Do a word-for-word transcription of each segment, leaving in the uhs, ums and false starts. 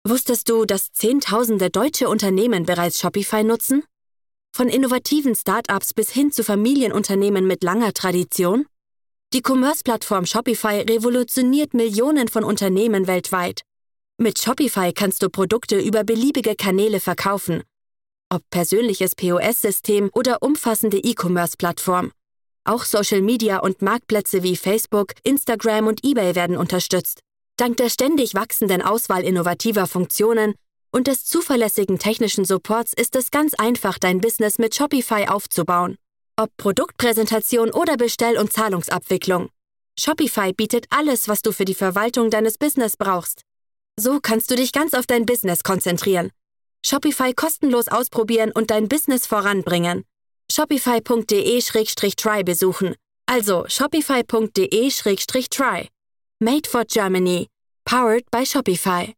Wusstest du, dass Zehntausende deutsche Unternehmen bereits Shopify nutzen? Von innovativen Start-ups bis hin zu Familienunternehmen mit langer Tradition? Die Commerce-Plattform Shopify revolutioniert Millionen von Unternehmen weltweit. Mit Shopify kannst du Produkte über beliebige Kanäle verkaufen. Ob persönliches P O S-System oder umfassende E-Commerce-Plattform. Auch Social Media und Marktplätze wie Facebook, Instagram und eBay werden unterstützt. Dank der ständig wachsenden Auswahl innovativer Funktionen und des zuverlässigen technischen Supports ist es ganz einfach, dein Business mit Shopify aufzubauen. Ob Produktpräsentation oder Bestell- und Zahlungsabwicklung. Shopify bietet alles, was du für die Verwaltung deines Business brauchst. So kannst du dich ganz auf dein Business konzentrieren. Shopify kostenlos ausprobieren und dein Business voranbringen. shopify punkt de slash try besuchen. Also shopify punkt de slash try. Made for Germany. Powered by Shopify.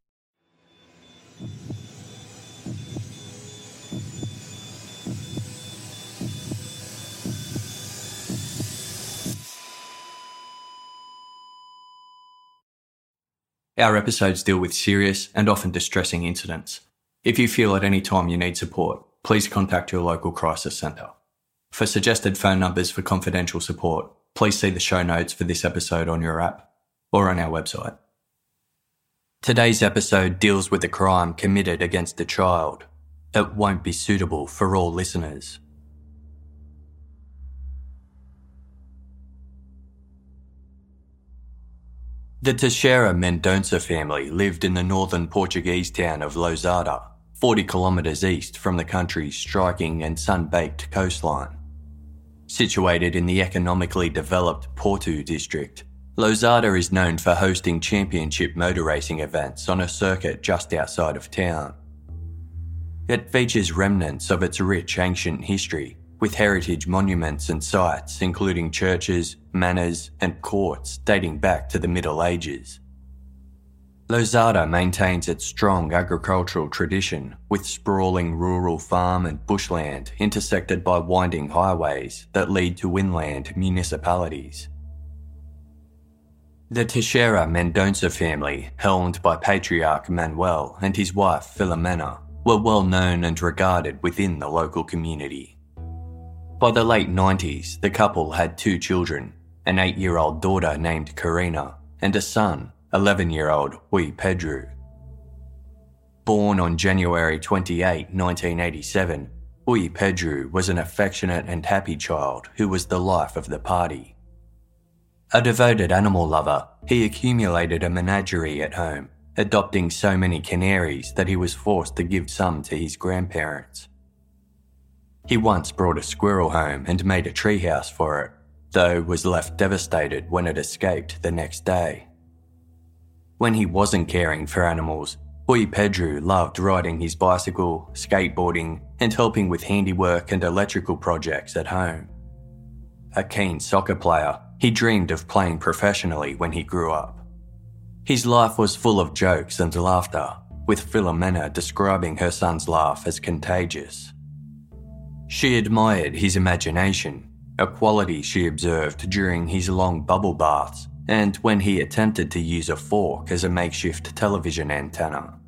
Our episodes deal with serious and often distressing incidents. If you feel at any time you need support, please contact your local crisis centre. For suggested phone numbers for confidential support, please see the show notes for this episode on your app or on our website. Today's episode deals with a crime committed against a child. It won't be suitable for all listeners. The Teixeira Mendonça family lived in the northern Portuguese town of Lousada, forty kilometres east from the country's striking and sun-baked coastline. Situated in the economically developed Porto district, Lousada is known for hosting championship motor racing events on a circuit just outside of town. It features remnants of its rich ancient history, with heritage monuments and sites including churches, manors and courts dating back to the Middle Ages. Lousada maintains its strong agricultural tradition, with sprawling rural farm and bushland intersected by winding highways that lead to inland municipalities. The Teixeira Mendonça family, helmed by patriarch Manuel and his wife Filomena, were well known and regarded within the local community. By the late nineties, the couple had two children, an eight-year-old daughter named Karina and a son, eleven-year-old Rui Pedro. Born on January twenty-eighth, nineteen eighty-seven, Rui Pedro was an affectionate and happy child who was the life of the party. A devoted animal lover, he accumulated a menagerie at home, adopting so many canaries that he was forced to give some to his grandparents. He once brought a squirrel home and made a treehouse for it, though was left devastated when it escaped the next day. When he wasn't caring for animals, Rui Pedro loved riding his bicycle, skateboarding, and helping with handiwork and electrical projects at home. A keen soccer player, he dreamed of playing professionally when he grew up. His life was full of jokes and laughter, with Filomena describing her son's laugh as contagious. She admired his imagination, a quality she observed during his long bubble baths and when he attempted to use a fork as a makeshift television antenna.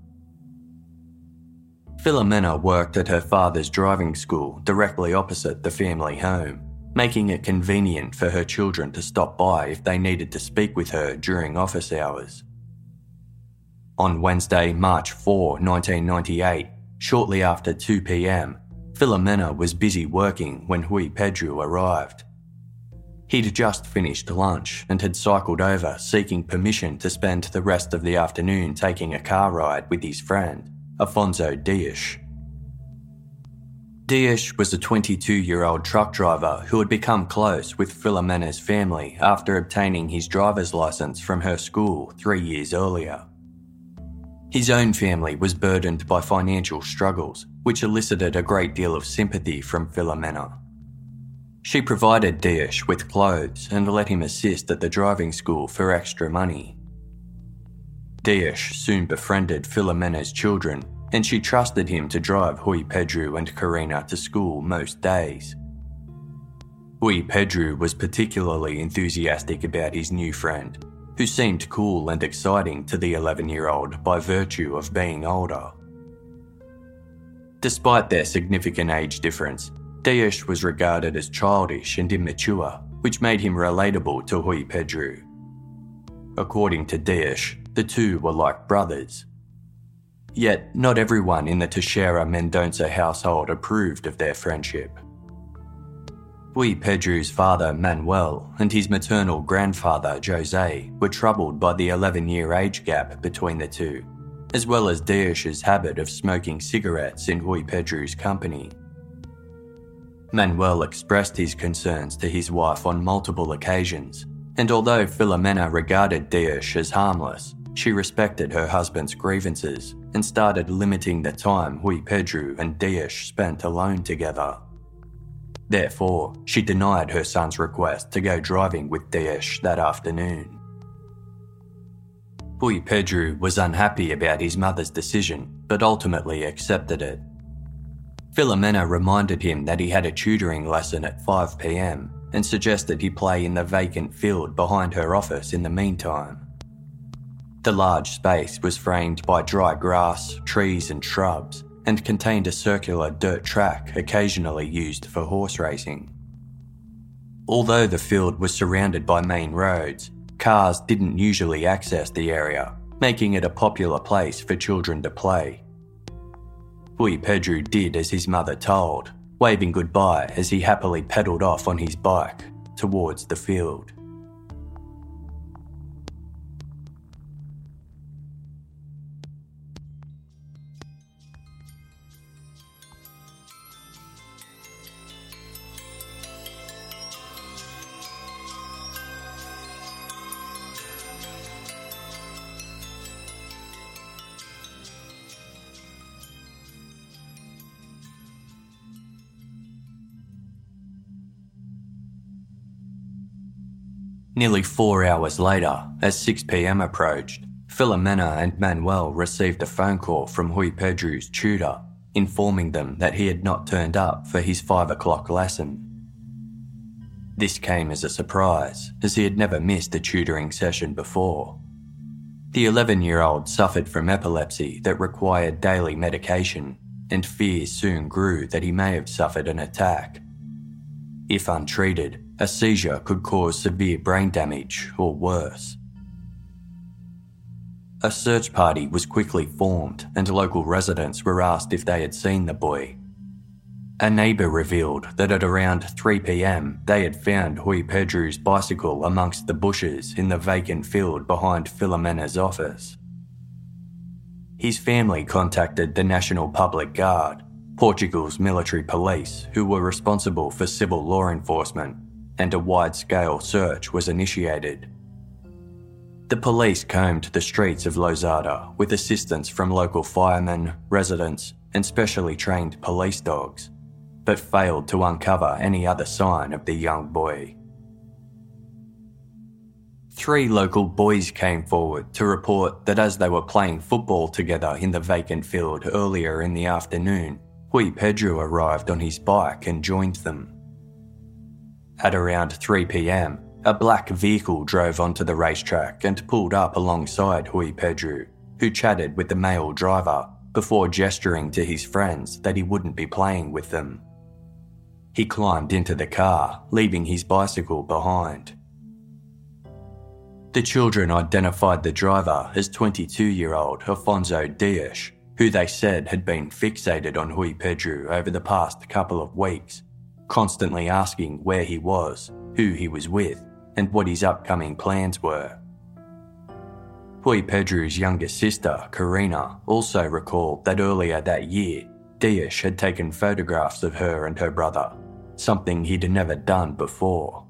Filomena worked at her father's driving school directly opposite the family home, making it convenient for her children to stop by if they needed to speak with her during office hours. On Wednesday, March fourth, nineteen ninety-eight, shortly after two p.m, Filomena was busy working when Rui Pedro arrived. He'd just finished lunch and had cycled over seeking permission to spend the rest of the afternoon taking a car ride with his friend, Afonso Dias. Dias was a twenty-two-year-old truck driver who had become close with Filomena's family after obtaining his driver's license from her school three years earlier. His own family was burdened by financial struggles, which elicited a great deal of sympathy from Filomena. She provided Dias with clothes and let him assist at the driving school for extra money. Dias soon befriended Filomena's children, and she trusted him to drive Rui Pedro and Karina to school most days. Rui Pedro was particularly enthusiastic about his new friend, who seemed cool and exciting to the eleven-year-old by virtue of being older. Despite their significant age difference, Dias was regarded as childish and immature, which made him relatable to Rui Pedro. According to Dias, the two were like brothers. Yet, not everyone in the Teixeira Mendonça household approved of their friendship. Rui Pedro's father, Manuel, and his maternal grandfather, José, were troubled by the eleven-year age gap between the two, as well as Dias's habit of smoking cigarettes in Rui Pedro's company. Manuel expressed his concerns to his wife on multiple occasions, and although Filomena regarded Dias as harmless, she respected her husband's grievances and started limiting the time Rui Pedro and Dias spent alone together. Therefore, she denied her son's request to go driving with Dias that afternoon. Rui Pedro was unhappy about his mother's decision, but ultimately accepted it. Filomena reminded him that he had a tutoring lesson at five p.m. and suggested he play in the vacant field behind her office in the meantime. The large space was framed by dry grass, trees and shrubs, and contained a circular dirt track occasionally used for horse racing. Although the field was surrounded by main roads, cars didn't usually access the area, making it a popular place for children to play. Rui Pedro did as his mother told, waving goodbye as he happily pedalled off on his bike towards the field. Nearly four hours later, as six p.m. approached, Filomena and Manuel received a phone call from Rui Pedro's tutor, informing them that he had not turned up for his five o'clock lesson. This came as a surprise, as he had never missed a tutoring session before. The eleven-year-old suffered from epilepsy that required daily medication, and fears soon grew that he may have suffered an attack. If untreated, a seizure could cause severe brain damage or worse. A search party was quickly formed and local residents were asked if they had seen the boy. A neighbour revealed that at around three p.m. they had found Rui Pedro's bicycle amongst the bushes in the vacant field behind Filomena's office. His family contacted the National Public Guard, Portugal's military police, who were responsible for civil law enforcement, and a wide-scale search was initiated. The police combed the streets of Lousada with assistance from local firemen, residents, and specially trained police dogs, but failed to uncover any other sign of the young boy. Three local boys came forward to report that as they were playing football together in the vacant field earlier in the afternoon, Rui Pedro arrived on his bike and joined them. At around three p.m, a black vehicle drove onto the racetrack and pulled up alongside Rui Pedro, who chatted with the male driver before gesturing to his friends that he wouldn't be playing with them. He climbed into the car, leaving his bicycle behind. The children identified the driver as twenty-two-year-old Afonso Dias, who they said had been fixated on Rui Pedro over the past couple of weeks, constantly asking where he was, who he was with, and what his upcoming plans were. Rui Pedro's younger sister, Karina, also recalled that earlier that year, Dias had taken photographs of her and her brother, something he'd never done before.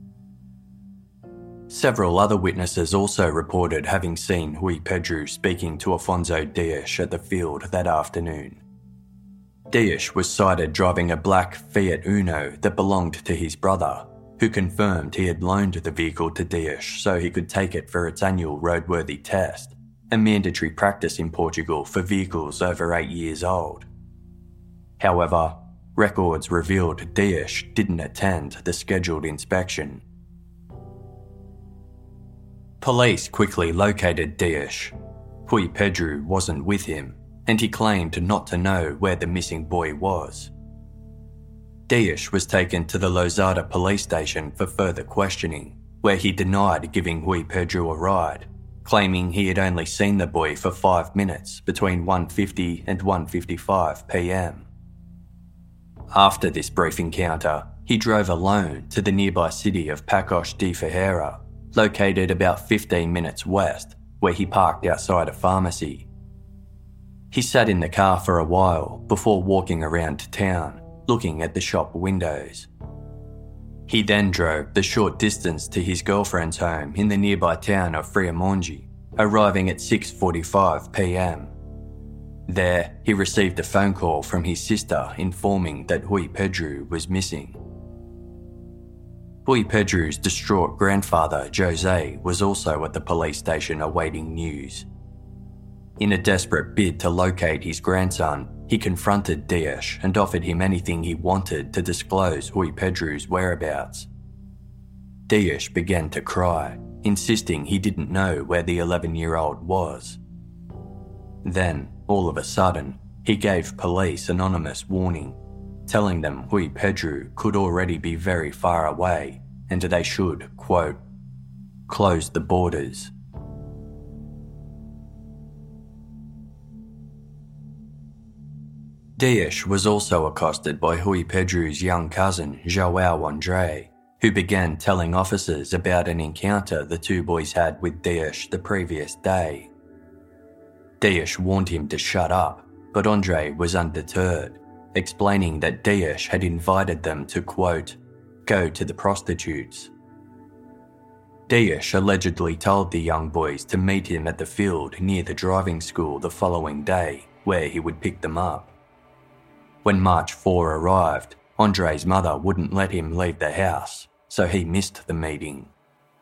Several other witnesses also reported having seen Rui Pedro speaking to Afonso Dias at the field that afternoon. Dias was sighted driving a black Fiat Uno that belonged to his brother, who confirmed he had loaned the vehicle to Dias so he could take it for its annual roadworthy test, a mandatory practice in Portugal for vehicles over eight years old. However, records revealed Dias didn't attend the scheduled inspection. Police quickly located Dias. Hui Pedro wasn't with him, and he claimed not to know where the missing boy was. Dias was taken to the Losada police station for further questioning, where he denied giving Hui Pedro a ride, claiming he had only seen the boy for five minutes between one fifty and one fifty-five p m. After this brief encounter, he drove alone to the nearby city of Paços de Ferreira, located about fifteen minutes west, where he parked outside a pharmacy. He sat in the car for a while before walking around town, looking at the shop windows. He then drove the short distance to his girlfriend's home in the nearby town of Friamonte, arriving at six forty-five p m. There, he received a phone call from his sister informing that Hui Pedro was missing. Hui Pedro's distraught grandfather, Jose, was also at the police station awaiting news. In a desperate bid to locate his grandson, he confronted Dias and offered him anything he wanted to disclose Hui Pedro's whereabouts. Dias began to cry, insisting he didn't know where the eleven-year-old was. Then, all of a sudden, he gave police anonymous warning, telling them Hui Pedro could already be very far away and they should, quote, close the borders. Dias was also accosted by Hui Pedro's young cousin, João André, who began telling officers about an encounter the two boys had with Dias the previous day. Dias warned him to shut up, but André was undeterred, explaining that Dias had invited them to, quote, go to the prostitutes. Dias allegedly told the young boys to meet him at the field near the driving school the following day, where he would pick them up. When March fourth arrived, André's mother wouldn't let him leave the house, so he missed the meeting.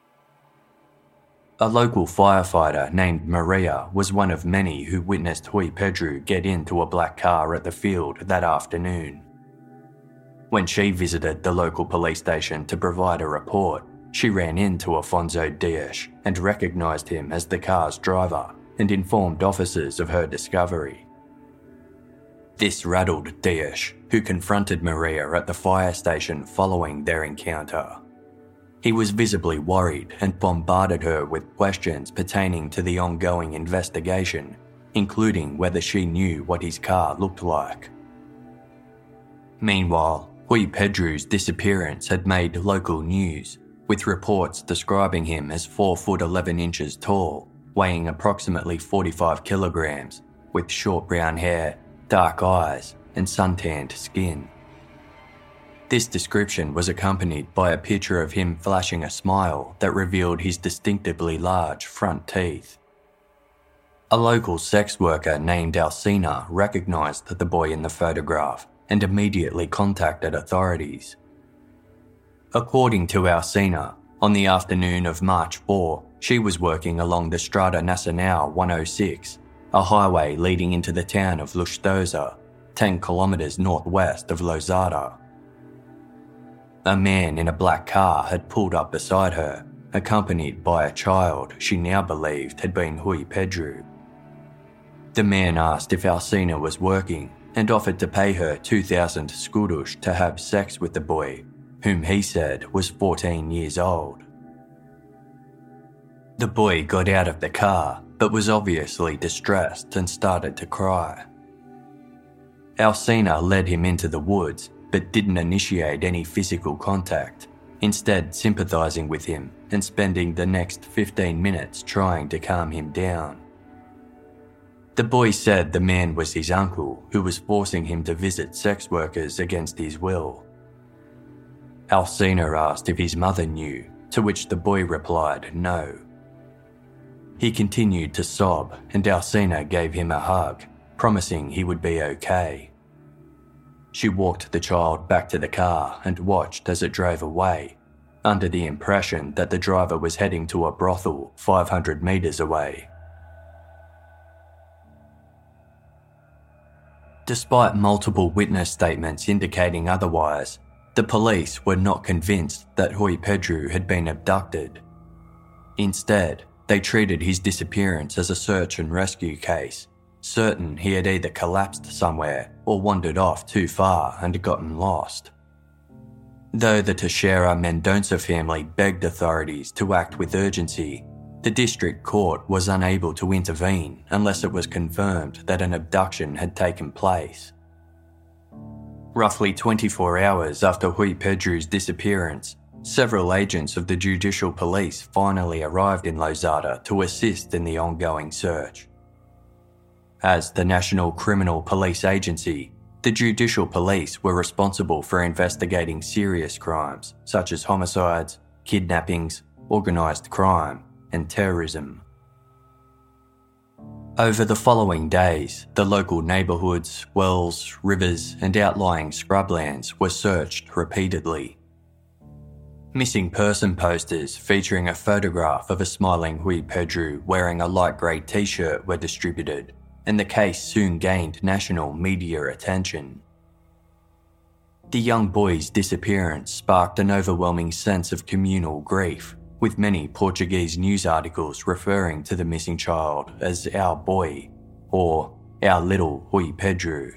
A local firefighter named Maria was one of many who witnessed Hui Pedro get into a black car at the field that afternoon. When she visited the local police station to provide a report, she ran into Afonso Dias and recognised him as the car's driver and informed officers of her discovery. This rattled Dias, who confronted Maria at the fire station following their encounter. He was visibly worried and bombarded her with questions pertaining to the ongoing investigation, including whether she knew what his car looked like. Meanwhile, Hui Pedro's disappearance had made local news, with reports describing him as four foot eleven inches tall, weighing approximately forty-five kilograms, with short brown hair, dark eyes, and suntanned skin. This description was accompanied by a picture of him flashing a smile that revealed his distinctively large front teeth. A local sex worker named Alcina recognised the boy in the photograph and immediately contacted authorities. According to Alcina, on the afternoon of March fourth, she was working along the Strada Nacional one oh six, a highway leading into the town of Lustosa, ten kilometres northwest of Losada. A man in a black car had pulled up beside her, accompanied by a child she now believed had been Hui Pedro. The man asked if Alcina was working and offered to pay her two thousand escudos to have sex with the boy, whom he said was fourteen years old. The boy got out of the car, but was obviously distressed and started to cry. Alcina led him into the woods, but didn't initiate any physical contact, instead sympathising with him and spending the next fifteen minutes trying to calm him down. The boy said the man was his uncle, who was forcing him to visit sex workers against his will. Alcina asked if his mother knew, to which the boy replied no. He continued to sob and Alcina gave him a hug, promising he would be okay. She walked the child back to the car and watched as it drove away, under the impression that the driver was heading to a brothel five hundred metres away. Despite multiple witness statements indicating otherwise, the police were not convinced that Hui Pedro had been abducted. Instead, they treated his disappearance as a search and rescue case, certain he had either collapsed somewhere or wandered off too far and gotten lost. Though the Teixeira Mendonça family begged authorities to act with urgency, the district court was unable to intervene unless it was confirmed that an abduction had taken place. Roughly twenty-four hours after Rui Pedro's disappearance, several agents of the judicial police finally arrived in Lousada to assist in the ongoing search. As the National Criminal Police Agency, the judicial police were responsible for investigating serious crimes such as homicides, kidnappings, organised crime, and terrorism. Over the following days, the local neighbourhoods, wells, rivers, and outlying scrublands were searched repeatedly. Missing person posters featuring a photograph of a smiling Rui Pedro wearing a light grey t-shirt were distributed, and the case soon gained national media attention. The young boy's disappearance sparked an overwhelming sense of communal grief, with many Portuguese news articles referring to the missing child as our boy or our little Rui Pedro.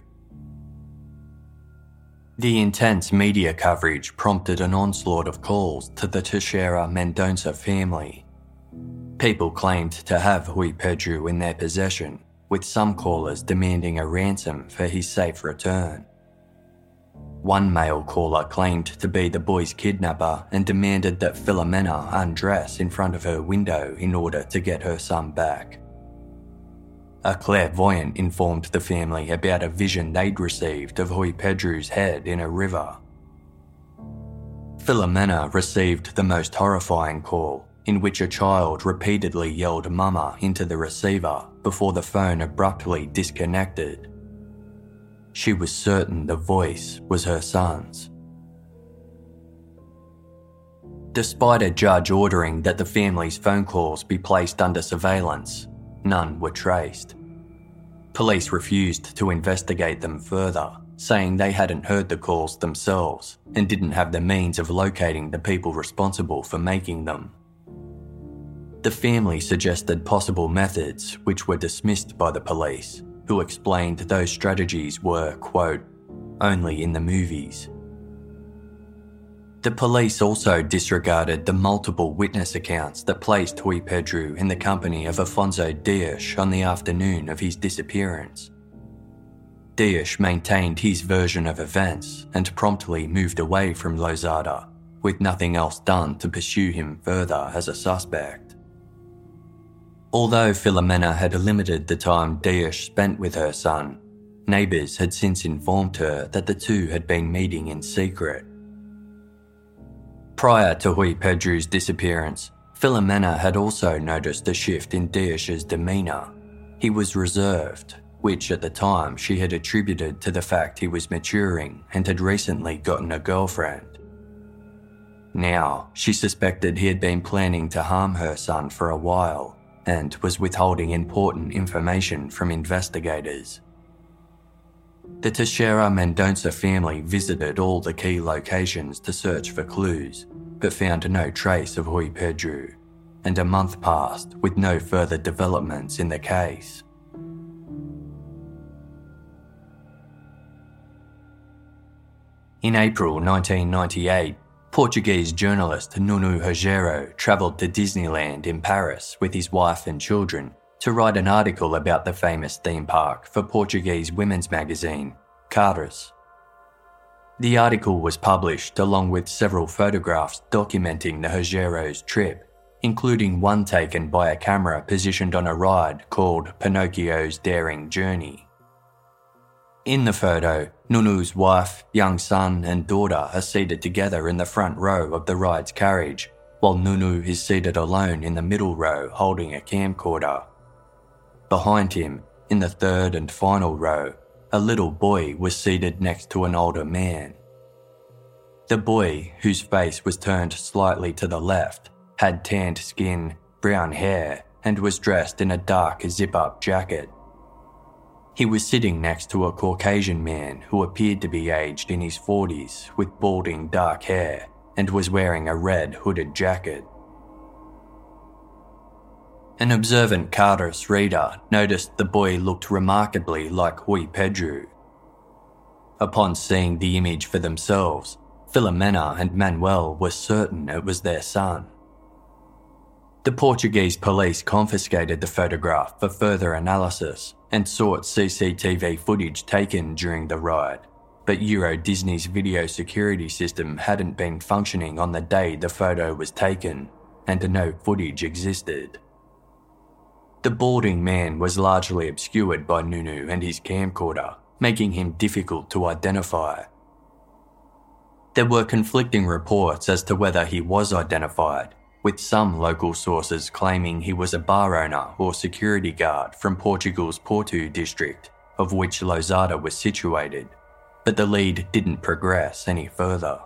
The intense media coverage prompted an onslaught of calls to the Teixeira Mendonça family. People claimed to have Rui Pedro in their possession, with some callers demanding a ransom for his safe return. One male caller claimed to be the boy's kidnapper and demanded that Filomena undress in front of her window in order to get her son back. A clairvoyant informed the family about a vision they'd received of Rui Pedro's head in a river. Filomena received the most horrifying call, in which a child repeatedly yelled "Mama" into the receiver before the phone abruptly disconnected. She was certain the voice was her son's. Despite a judge ordering that the family's phone calls be placed under surveillance, none were traced. Police refused to investigate them further, saying they hadn't heard the calls themselves and didn't have the means of locating the people responsible for making them. The family suggested possible methods which were dismissed by the police, who explained those strategies were, quote, only in the movies. The police also disregarded the multiple witness accounts that placed Rui Pedro in the company of Afonso Dias on the afternoon of his disappearance. Dias maintained his version of events and promptly moved away from Lousada, with nothing else done to pursue him further as a suspect. Although Filomena had limited the time Dias spent with her son, neighbours had since informed her that the two had been meeting in secret. Prior to Rui Pedro's disappearance, Filomena had also noticed a shift in Dias's demeanour. He was reserved, which at the time she had attributed to the fact he was maturing and had recently gotten a girlfriend. Now, she suspected he had been planning to harm her son for a while, and was withholding important information from investigators. The Teixeira Mendonça family visited all the key locations to search for clues, but found no trace of Rui Pedro, and a month passed with no further developments in the case. In April nineteen ninety-eight, Portuguese journalist Nuno Rogério travelled to Disneyland in Paris with his wife and children to write an article about the famous theme park for Portuguese women's magazine, Caras. The article was published along with several photographs documenting the Rogério's trip, including one taken by a camera positioned on a ride called Pinocchio's Daring Journey. In the photo, Nunu's wife, young son and daughter are seated together in the front row of the ride's carriage, while Nunu is seated alone in the middle row holding a camcorder. Behind him, in the third and final row, a little boy was seated next to an older man. The boy, whose face was turned slightly to the left, had tanned skin, brown hair, and was dressed in a dark zip-up jacket. He was sitting next to a Caucasian man who appeared to be aged in his forties with balding dark hair and was wearing a red hooded jacket. An observant Cartus reader noticed the boy looked remarkably like Rui Pedro. Upon seeing the image for themselves, Filomena and Manuel were certain it was their son. The Portuguese police confiscated the photograph for further analysis and sought C C T V footage taken during the ride, but Euro Disney's video security system hadn't been functioning on the day the photo was taken, and no footage existed. The balding man was largely obscured by Nunu and his camcorder, making him difficult to identify. There were conflicting reports as to whether he was identified, with some local sources claiming he was a bar owner or security guard from Portugal's Porto district, of which Lousada was situated, but the lead didn't progress any further.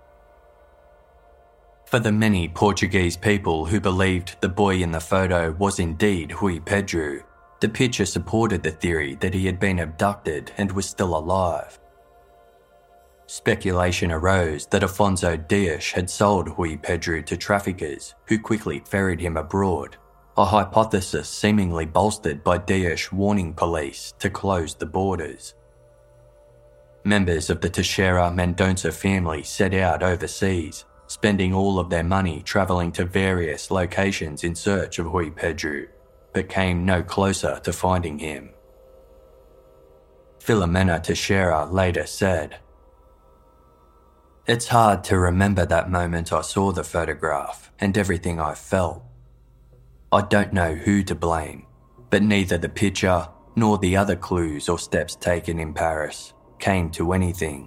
For the many Portuguese people who believed the boy in the photo was indeed Rui Pedro, the picture supported the theory that he had been abducted and was still alive. Speculation arose that Afonso Dias had sold Rui Pedro to traffickers who quickly ferried him abroad, a hypothesis seemingly bolstered by Dias warning police to close the borders. Members of the Teixeira Mendonça family set out overseas, spending all of their money travelling to various locations in search of Rui Pedro, but came no closer to finding him. Filomena Teixeira later said, "It's hard to remember that moment I saw the photograph and everything I felt. I don't know who to blame, but neither the picture nor the other clues or steps taken in Paris came to anything."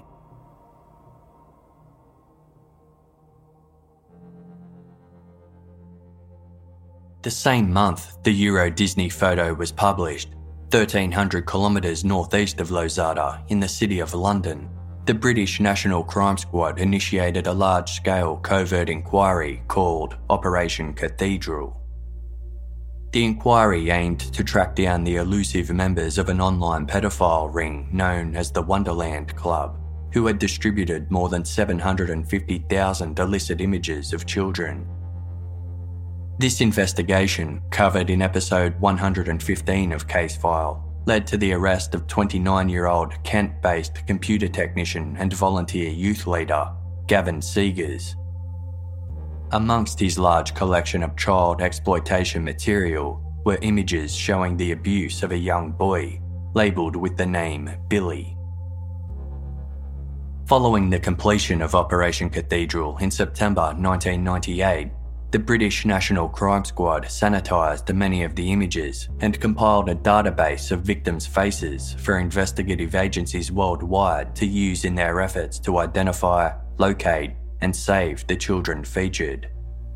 The same month the Euro Disney photo was published, thirteen hundred kilometres northeast of Lousada in the city of London, the British National Crime Squad initiated a large-scale covert inquiry called Operation Cathedral. The inquiry aimed to track down the elusive members of an online pedophile ring known as the Wonderland Club, who had distributed more than seven hundred fifty thousand illicit images of children. This investigation, covered in episode one hundred fifteen of Case File, led to the arrest of twenty-nine-year-old Kent-based computer technician and volunteer youth leader, Gavin Seegers. Amongst his large collection of child exploitation material were images showing the abuse of a young boy, labelled with the name Billy. Following the completion of Operation Cathedral in September nineteen ninety-eight, the British National Crime Squad sanitised many of the images and compiled a database of victims' faces for investigative agencies worldwide to use in their efforts to identify, locate, and save the children featured.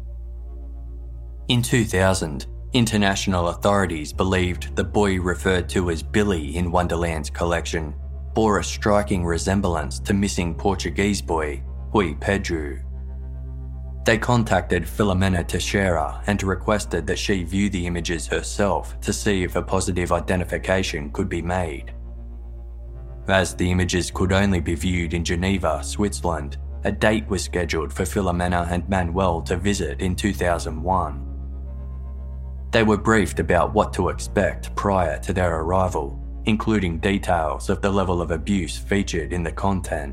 In two thousand, international authorities believed the boy referred to as Billy in Wonderland's collection bore a striking resemblance to missing Portuguese boy Rui Pedro. They contacted Filomena Teixeira and requested that she view the images herself to see if a positive identification could be made. As the images could only be viewed in Geneva, Switzerland, a date was scheduled for Filomena and Manuel to visit in two thousand one. They were briefed about what to expect prior to their arrival, including details of the level of abuse featured in the content.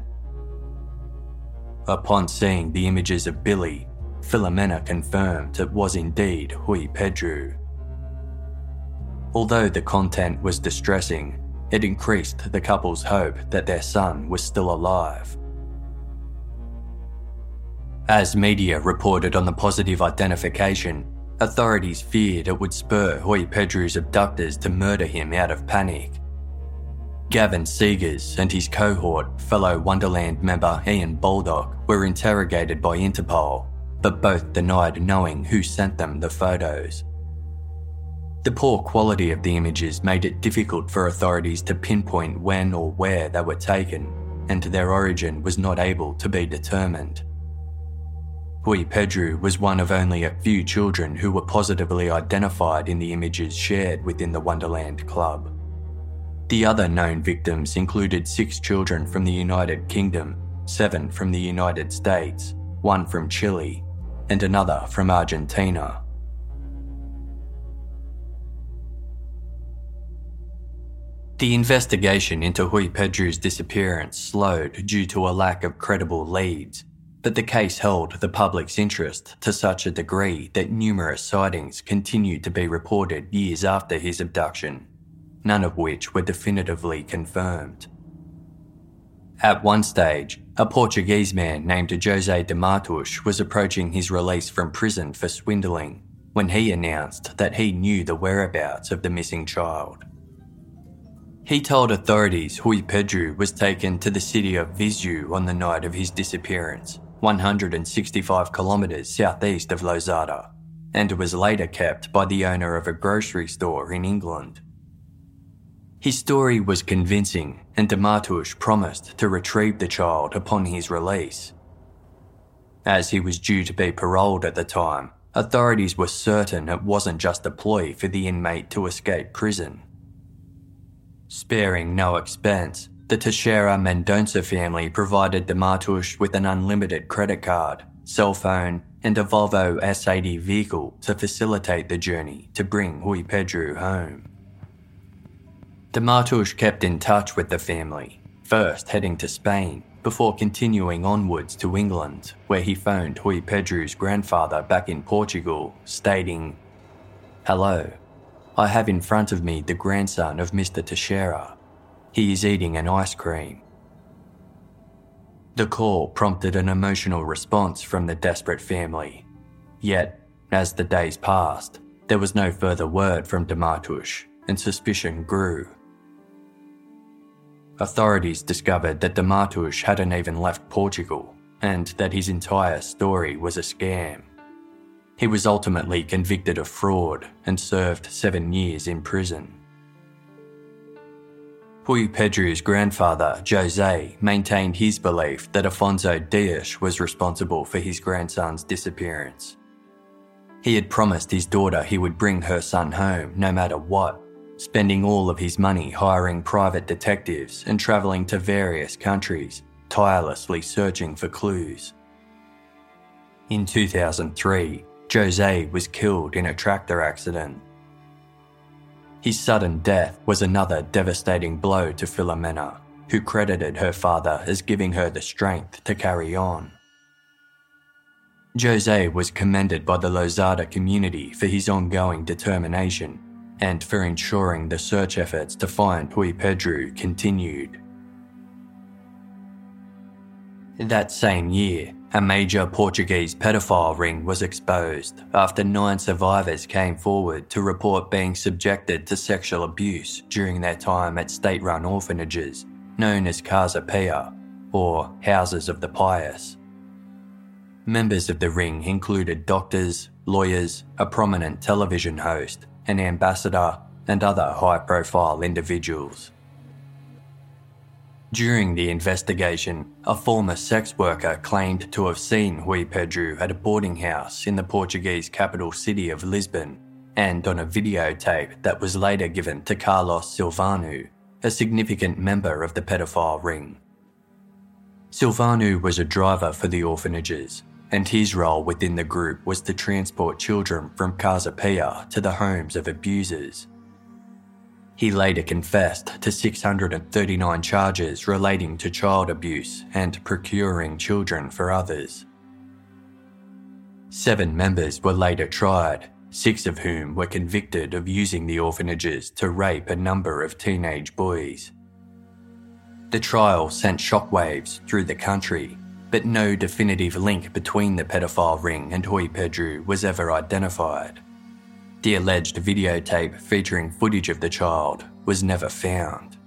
Upon seeing the images of Billy, Filomena confirmed it was indeed Rui Pedro. Although the content was distressing, it increased the couple's hope that their son was still alive. As media reported on the positive identification, authorities feared it would spur Rui Pedro's abductors to murder him out of panic. Gavin Seegers and his cohort, fellow Wonderland member Ian Baldock, were interrogated by Interpol, but both denied knowing who sent them the photos. The poor quality of the images made it difficult for authorities to pinpoint when or where they were taken, and their origin was not able to be determined. Rui Pedro was one of only a few children who were positively identified in the images shared within the Wonderland Club. The other known victims included six children from the United Kingdom, seven from the United States, one from Chile, and another from Argentina. The investigation into Hui Pedru's disappearance slowed due to a lack of credible leads, but the case held the public's interest to such a degree that numerous sightings continued to be reported years after his abduction, none of which were definitively confirmed. At one stage, a Portuguese man named José de Matos was approaching his release from prison for swindling when he announced that he knew the whereabouts of the missing child. He told authorities Hui Pedru was taken to the city of Viseu on the night of his disappearance, one hundred sixty-five kilometres southeast of Lousada, and was later kept by the owner of a grocery store in England. His story was convincing, and de Matos promised to retrieve the child upon his release. As he was due to be paroled at the time, authorities were certain it wasn't just a ploy for the inmate to escape prison. Sparing no expense, the Teixeira Mendonça family provided de Matos with an unlimited credit card, cell phone, and a Volvo S eighty vehicle to facilitate the journey to bring Hui Pedru home. De Matos kept in touch with the family, first heading to Spain before continuing onwards to England, where he phoned Hui Pedru's grandfather back in Portugal, stating, "Hello, I have in front of me the grandson of Mister Teixeira. He is eating an ice cream." The call prompted an emotional response from the desperate family. Yet, as the days passed, there was no further word from de Matos, and suspicion grew. Authorities discovered that de Matos hadn't even left Portugal, and that his entire story was a scam. He was ultimately convicted of fraud and served seven years in prison. Hui Pedru's grandfather, José, maintained his belief that Afonso Dias was responsible for his grandson's disappearance. He had promised his daughter he would bring her son home no matter what, spending all of his money hiring private detectives and travelling to various countries, tirelessly searching for clues. In two thousand three, José was killed in a tractor accident. His sudden death was another devastating blow to Filomena, who credited her father as giving her the strength to carry on. José was commended by the Lousada community for his ongoing determination and for ensuring the search efforts to find Hui Pedru continued. That same year, a major Portuguese pedophile ring was exposed after nine survivors came forward to report being subjected to sexual abuse during their time at state-run orphanages known as Casa Pia, or Houses of the Pious. Members of the ring included doctors, lawyers, a prominent television host, an ambassador, and other high-profile individuals. During the investigation, a former sex worker claimed to have seen Hui Pedru at a boarding house in the Portuguese capital city of Lisbon, and on a videotape that was later given to Carlos Silvano, a significant member of the pedophile ring. Silvano was a driver for the orphanages, and his role within the group was to transport children from Casa Pia to the homes of abusers. He later confessed to six hundred thirty-nine charges relating to child abuse and procuring children for others. Seven members were later tried, six of whom were convicted of using the orphanages to rape a number of teenage boys. The trial sent shockwaves through the country, but no definitive link between the pedophile ring and Hui Pedru was ever identified. The alleged videotape featuring footage of the child was never found.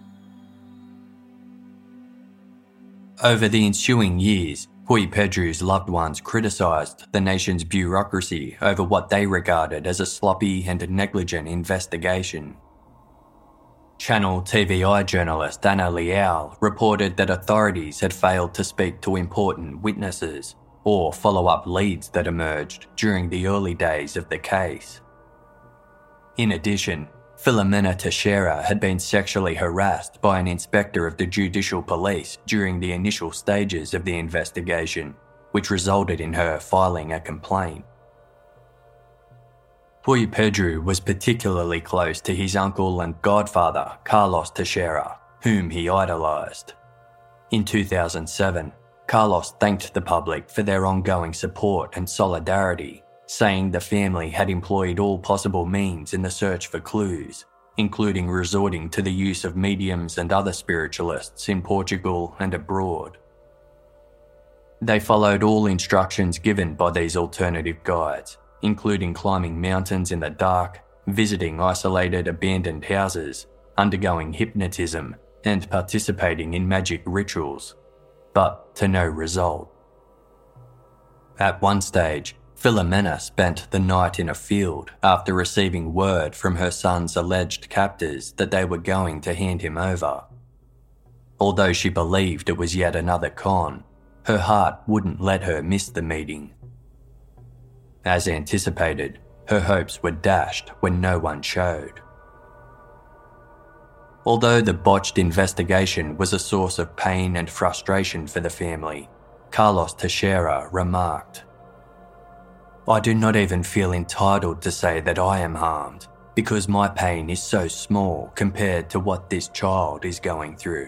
Over the ensuing years, Hui Pedru's loved ones criticised the nation's bureaucracy over what they regarded as a sloppy and negligent investigation. Channel T V I journalist Ana Leal reported that authorities had failed to speak to important witnesses or follow up leads that emerged during the early days of the case. In addition, Filomena Teixeira had been sexually harassed by an inspector of the judicial police during the initial stages of the investigation, which resulted in her filing a complaint. Rui Pedro was particularly close to his uncle and godfather, Carlos Teixeira, whom he idolised. In two thousand seven, Carlos thanked the public for their ongoing support and solidarity, saying the family had employed all possible means in the search for clues, including resorting to the use of mediums and other spiritualists in Portugal and abroad. They followed all instructions given by these alternative guides, including climbing mountains in the dark, visiting isolated abandoned houses, undergoing hypnotism, and participating in magic rituals, but to no result. At one stage, Filomena spent the night in a field after receiving word from her son's alleged captors that they were going to hand him over. Although she believed it was yet another con, her heart wouldn't let her miss the meeting. As anticipated, her hopes were dashed when no one showed. Although the botched investigation was a source of pain and frustration for the family, Carlos Teixeira remarked, "I do not even feel entitled to say that I am harmed, because my pain is so small compared to what this child is going through."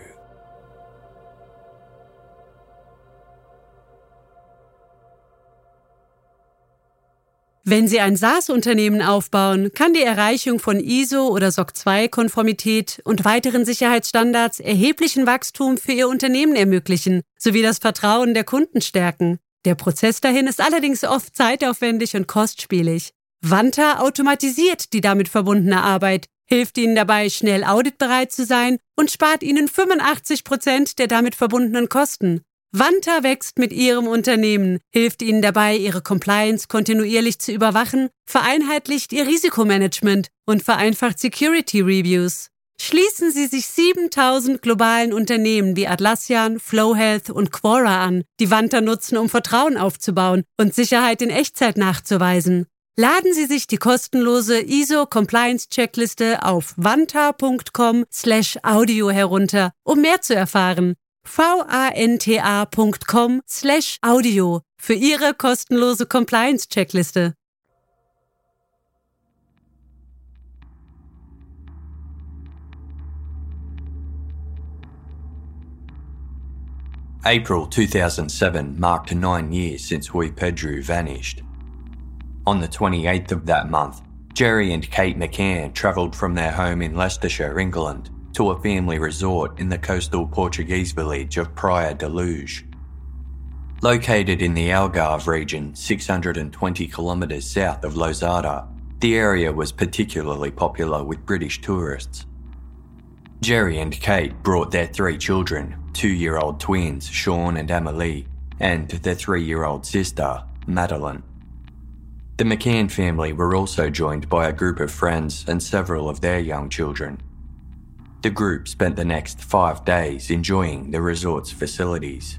Wenn Sie ein SaaS-Unternehmen aufbauen, kann die Erreichung von I S O- oder S O C zwei Konformität und weiteren Sicherheitsstandards erheblichen Wachstum für Ihr Unternehmen ermöglichen, sowie das Vertrauen der Kunden stärken. Der Prozess dahin ist allerdings oft zeitaufwendig und kostspielig. Vanta automatisiert die damit verbundene Arbeit, hilft Ihnen dabei, schnell auditbereit zu sein und spart Ihnen fünfundachtzig Prozent der damit verbundenen Kosten. Vanta wächst mit Ihrem Unternehmen, hilft Ihnen dabei, Ihre Compliance kontinuierlich zu überwachen, vereinheitlicht Ihr Risikomanagement und vereinfacht Security Reviews. Schließen Sie sich siebentausend globalen Unternehmen wie Atlassian, Flowhealth und Quora an, die Vanta nutzen, um Vertrauen aufzubauen und Sicherheit in Echtzeit nachzuweisen. Laden Sie sich die kostenlose I S O-Compliance-Checkliste auf vanta.com slash audio herunter, um mehr zu erfahren. vanta.com slash audio für Ihre kostenlose Compliance-Checkliste. April two thousand seven marked nine years since Rui Pedro vanished. On the twenty-eighth of that month, Jerry and Kate McCann travelled from their home in Leicestershire, England, to a family resort in the coastal Portuguese village of Praia da Luz. Located in the Algarve region, six hundred twenty kilometres south of Lousada, the area was particularly popular with British tourists. Jerry and Kate brought their three children, two-year-old twins Sean and Amelie, and their three-year-old sister, Madeline. The McCann family were also joined by a group of friends and several of their young children. The group spent the next five days enjoying the resort's facilities.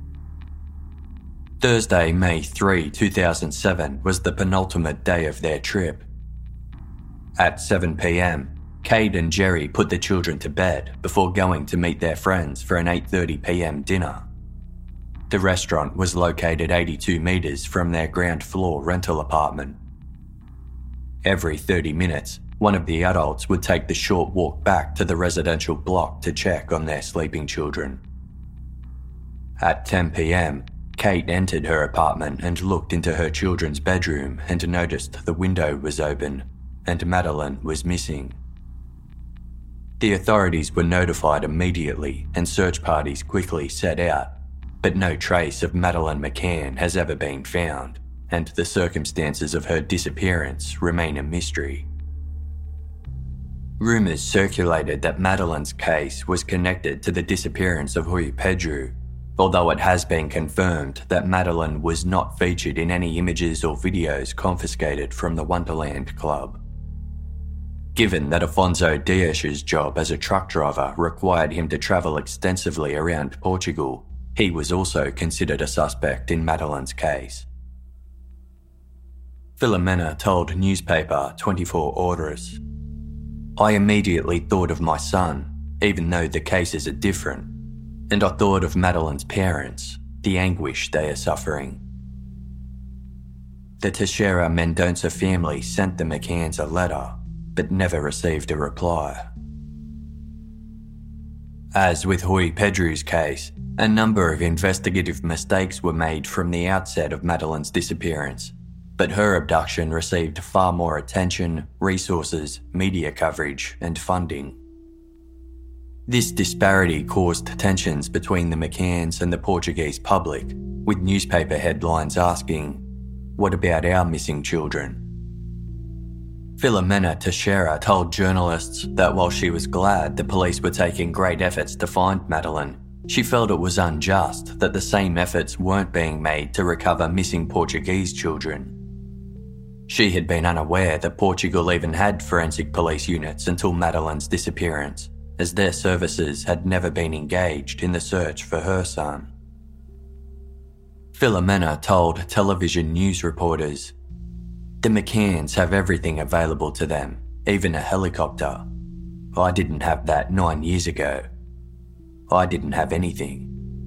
Thursday, May third, two thousand seven was the penultimate day of their trip. At seven p.m, Kate and Jerry put the children to bed before going to meet their friends for an eight thirty p.m. dinner. The restaurant was located eighty-two metres from their ground floor rental apartment. Every thirty minutes, one of the adults would take the short walk back to the residential block to check on their sleeping children. At ten p.m, Kate entered her apartment and looked into her children's bedroom and noticed the window was open and Madeline was missing. The authorities were notified immediately and search parties quickly set out, but no trace of Madeline McCann has ever been found, and the circumstances of her disappearance remain a mystery. Rumours circulated that Madeline's case was connected to the disappearance of Rui Pedro, although it has been confirmed that Madeline was not featured in any images or videos confiscated from the Wonderland Club. Given that Afonso Dias's job as a truck driver required him to travel extensively around Portugal, he was also considered a suspect in Madeline's case. Filomena told newspaper twenty-four Horas, "I immediately thought of my son, even though the cases are different, and I thought of Madeline's parents, the anguish they are suffering." the Teixeira Mendonça family sent the McCanns a letter, but never received a reply. As with Rui Pedro's case, a number of investigative mistakes were made from the outset of Madeleine's disappearance, but her abduction received far more attention, resources, media coverage, and funding. This disparity caused tensions between the McCanns and the Portuguese public, with newspaper headlines asking, "What about our missing children?" Filomena Teixeira told journalists that while she was glad the police were taking great efforts to find Madeleine, she felt it was unjust that the same efforts weren't being made to recover missing Portuguese children. She had been unaware that Portugal even had forensic police units until Madeleine's disappearance, as their services had never been engaged in the search for her son. Filomena told television news reporters, "The McCanns have everything available to them, even a helicopter. I didn't have that nine years ago. I didn't have anything."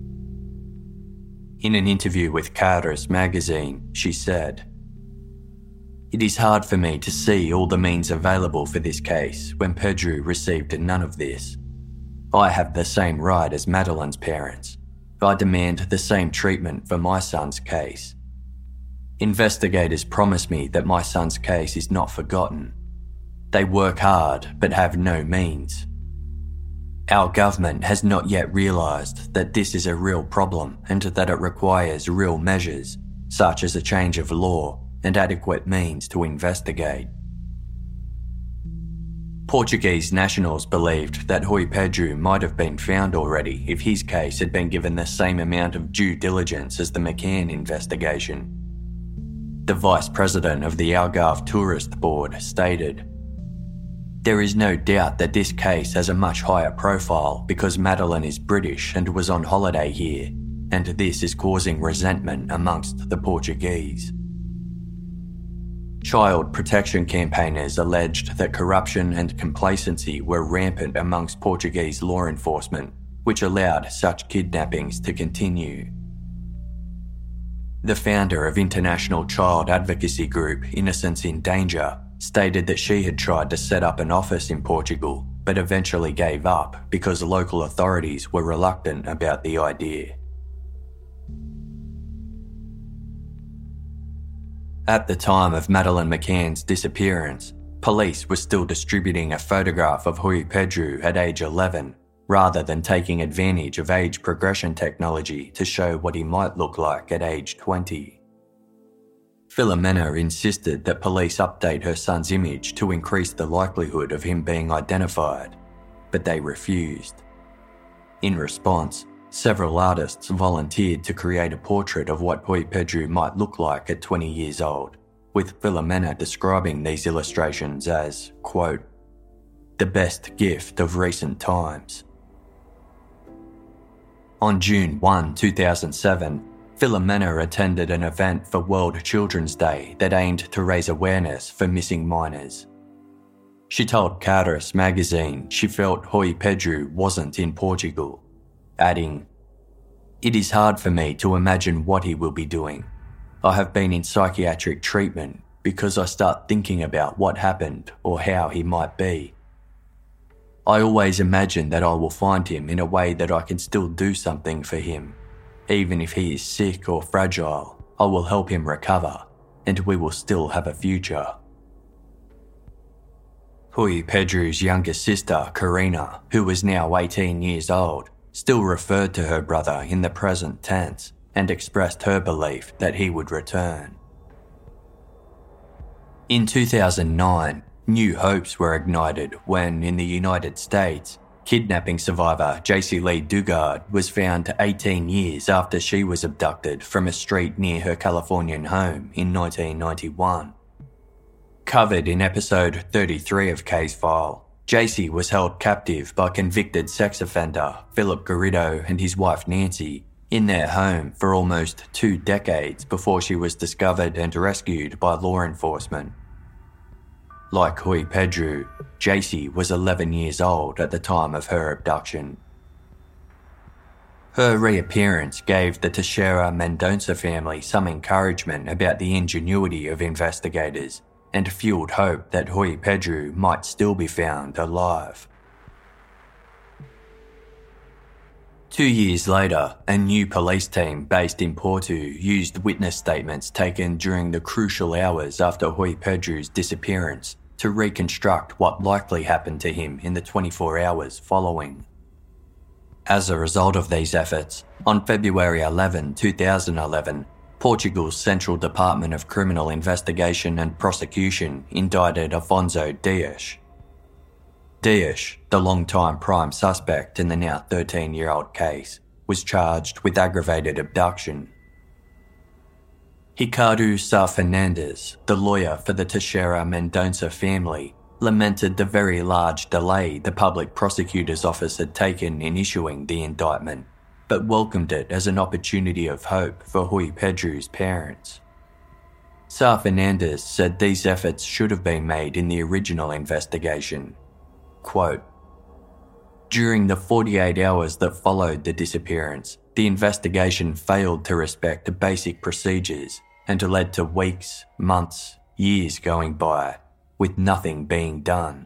In an interview with Caras magazine, she said, "It is hard for me to see all the means available for this case when Pedro received none of this. I have the same right as Madeleine's parents. I demand the same treatment for my son's case. Investigators promise me that my son's case is not forgotten. They work hard but have no means. Our government has not yet realised that this is a real problem and that it requires real measures, such as a change of law and adequate means to investigate." Portuguese nationals believed that Rui Pedro might have been found already if his case had been given the same amount of due diligence as the McCann investigation. The vice president of the Algarve Tourist Board stated, "There is no doubt that this case has a much higher profile because Madeleine is British and was on holiday here, and this is causing resentment amongst the Portuguese." Child protection campaigners alleged that corruption and complacency were rampant amongst Portuguese law enforcement, which allowed such kidnappings to continue. The founder of international child advocacy group Innocence in Danger stated that she had tried to set up an office in Portugal, but eventually gave up because local authorities were reluctant about the idea. At the time of Madeleine McCann's disappearance, police were still distributing a photograph of Rui Pedro at age eleven, rather than taking advantage of age progression technology to show what he might look like at age twenty. Filomena insisted that police update her son's image to increase the likelihood of him being identified, but they refused. In response, several artists volunteered to create a portrait of what Rui Pedro might look like at twenty years old, with Filomena describing these illustrations as, quote, "the best gift of recent times." On June first, two thousand seven, Filomena attended an event for World Children's Day that aimed to raise awareness for missing minors. She told Caras magazine she felt Rui Pedro wasn't in Portugal, adding, "It is hard for me to imagine what he will be doing. I have been in psychiatric treatment because I start thinking about what happened or how he might be. I always imagine that I will find him in a way that I can still do something for him. Even if he is sick or fragile, I will help him recover, and we will still have a future." Rui Pedro's younger sister, Karina, who was now eighteen years old, still referred to her brother in the present tense and expressed her belief that he would return. In two thousand nine, new hopes were ignited when, in the United States, kidnapping survivor Jaycee Lee Dugard was found eighteen years after she was abducted from a street near her Californian home in nineteen ninety-one. Covered in episode thirty-three of Case File, Jaycee was held captive by convicted sex offender Philip Garrido and his wife Nancy in their home for almost two decades before she was discovered and rescued by law enforcement. Like Rui Pedro, Jaycee was eleven years old at the time of her abduction. Her reappearance gave the Teixeira Mendonça family some encouragement about the ingenuity of investigators and fueled hope that Rui Pedro might still be found alive. Two years later, a new police team based in Porto used witness statements taken during the crucial hours after Rui Pedro's disappearance to reconstruct what likely happened to him in the twenty-four hours following. As a result of these efforts, on February eleventh, twenty eleven, Portugal's Central Department of Criminal Investigation and Prosecution indicted Afonso Dias. Dias, the long-time prime suspect in the now thirteen-year-old case, was charged with aggravated abduction. Ricardo Sá Fernandes, the lawyer for the Teixeira Mendonça family, lamented the very large delay the public prosecutor's office had taken in issuing the indictment, but welcomed it as an opportunity of hope for Rui Pedro's parents. Sá Fernandes said these efforts should have been made in the original investigation. Quote, "During the forty-eight hours that followed the disappearance, the investigation failed to respect basic procedures and led to weeks, months, years going by, with nothing being done."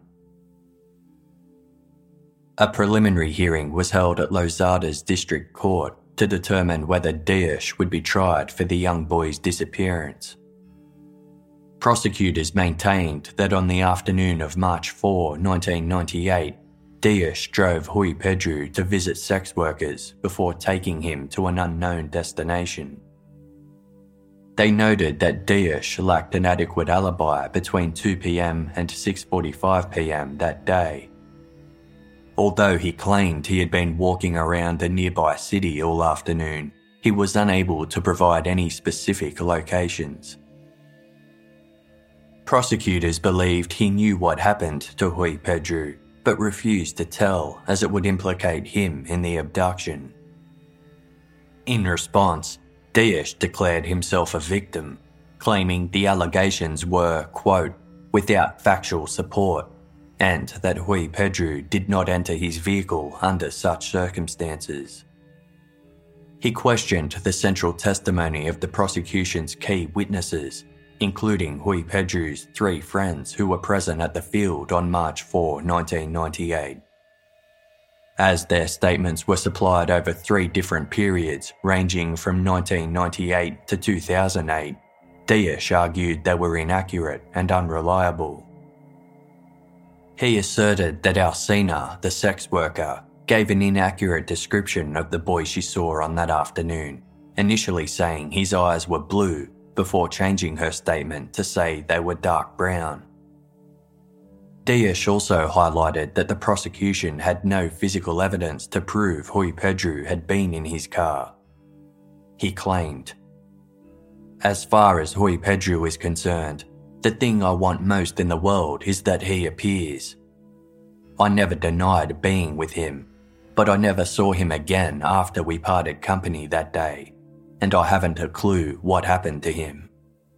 A preliminary hearing was held at Lousadas District Court to determine whether Dias would be tried for the young boy's disappearance. Prosecutors maintained that on the afternoon of March fourth, nineteen ninety-eight, Dias drove Rui Pedro to visit sex workers before taking him to an unknown destination. They noted that Dias lacked an adequate alibi between two p.m. and six forty-five p.m. that day. Although he claimed he had been walking around a nearby city all afternoon, he was unable to provide any specific locations. Prosecutors believed he knew what happened to Rui Pedro, but refused to tell as it would implicate him in the abduction. In response, Dias declared himself a victim, claiming the allegations were, quote, "without factual support," and that Rui Pedro did not enter his vehicle under such circumstances. He questioned the central testimony of the prosecution's key witnesses, including Rui Pedro's three friends who were present at the field on March fourth, nineteen ninety-eight. As their statements were supplied over three different periods ranging from nineteen ninety-eight to two thousand eight, Dias argued they were inaccurate and unreliable. He asserted that Alcina, the sex worker, gave an inaccurate description of the boy she saw on that afternoon, initially saying his eyes were blue before changing her statement to say they were dark brown. Dias also highlighted that the prosecution had no physical evidence to prove Rui Pedro had been in his car. He claimed, "As far as Rui Pedro is concerned, the thing I want most in the world is that he appears. I never denied being with him, but I never saw him again after we parted company that day, and I haven't a clue what happened to him."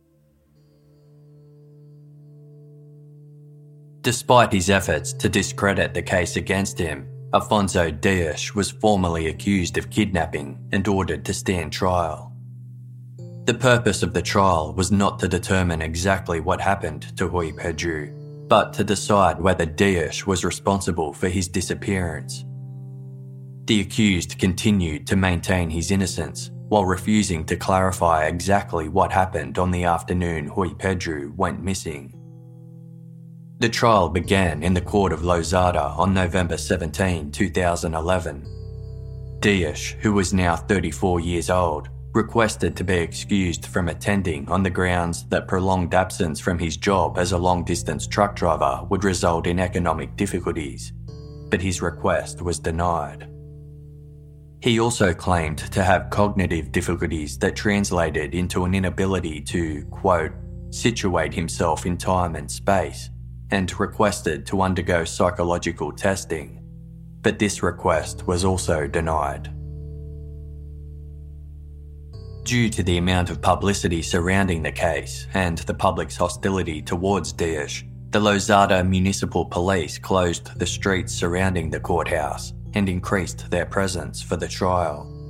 Despite his efforts to discredit the case against him, Afonso Dias was formally accused of kidnapping and ordered to stand trial. The purpose of the trial was not to determine exactly what happened to Rui Pedro, but to decide whether Dias was responsible for his disappearance. The accused continued to maintain his innocence while refusing to clarify exactly what happened on the afternoon Rui Pedro went missing. The trial began in the court of Lousada on November seventeenth, twenty eleven. Dias, who was now thirty-four years old, requested to be excused from attending on the grounds that prolonged absence from his job as a long-distance truck driver would result in economic difficulties, but his request was denied. He also claimed to have cognitive difficulties that translated into an inability to, quote, "situate himself in time and space," and requested to undergo psychological testing, but this request was also denied. Due to the amount of publicity surrounding the case and the public's hostility towards Dias, the Lousada Municipal Police closed the streets surrounding the courthouse and increased their presence for the trial.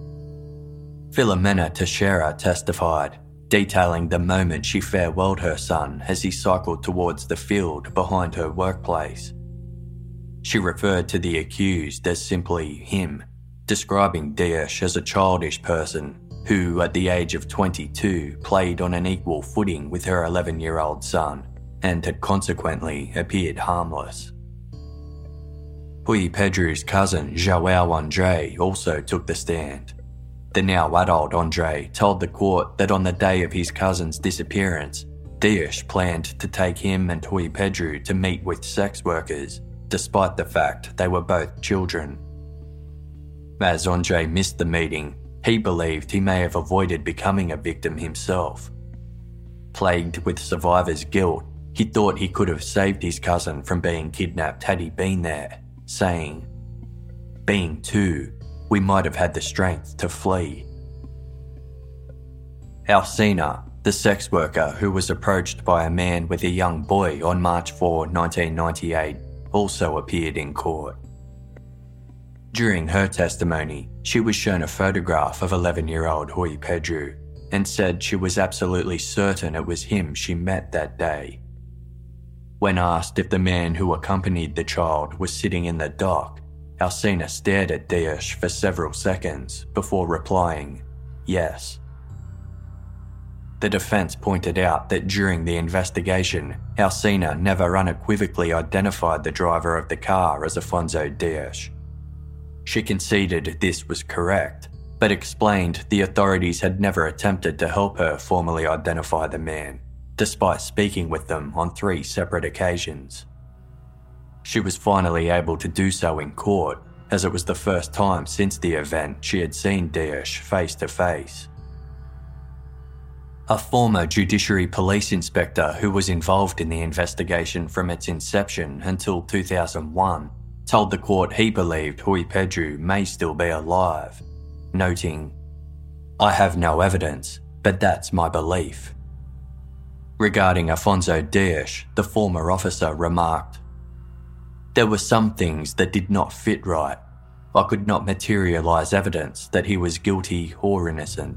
Filomena Teixeira testified, detailing the moment she farewelled her son as he cycled towards the field behind her workplace. She referred to the accused as simply him, describing Daesh as a childish person who, at the age of twenty-two, played on an equal footing with her eleven-year-old son and had consequently appeared harmless. Puyi-Pedrou's cousin, João Andre, also took the stand. The now adult Andre told the court that on the day of his cousin's disappearance, Daesh planned to take him and Puyi-Pedrou to meet with sex workers, despite the fact they were both children. As Andre missed the meeting, he believed he may have avoided becoming a victim himself. Plagued with survivor's guilt, he thought he could have saved his cousin from being kidnapped had he been there, saying, "Being two, we might have had the strength to flee." Alcina, the sex worker who was approached by a man with a young boy on March fourth, nineteen ninety-eight, also appeared in court. During her testimony, she was shown a photograph of eleven-year-old Puyi-Pedrou and said she was absolutely certain it was him she met that day. When asked if the man who accompanied the child was sitting in the dock, Alcina stared at Daesh for several seconds before replying, "Yes." The defence pointed out that during the investigation, Alcina never unequivocally identified the driver of the car as Afonso Daesh. She conceded this was correct, but explained the authorities had never attempted to help her formally identify the man, despite speaking with them on three separate occasions. She was finally able to do so in court, as it was the first time since the event she had seen Daesh face to face. A former Judiciary Police inspector who was involved in the investigation from its inception until two thousand one told the court he believed Puyi-Pedrou may still be alive, noting, "I have no evidence, but that's my belief." Regarding Afonso Daesh, the former officer remarked, "There were some things that did not fit right. I could not materialise evidence that he was guilty or innocent."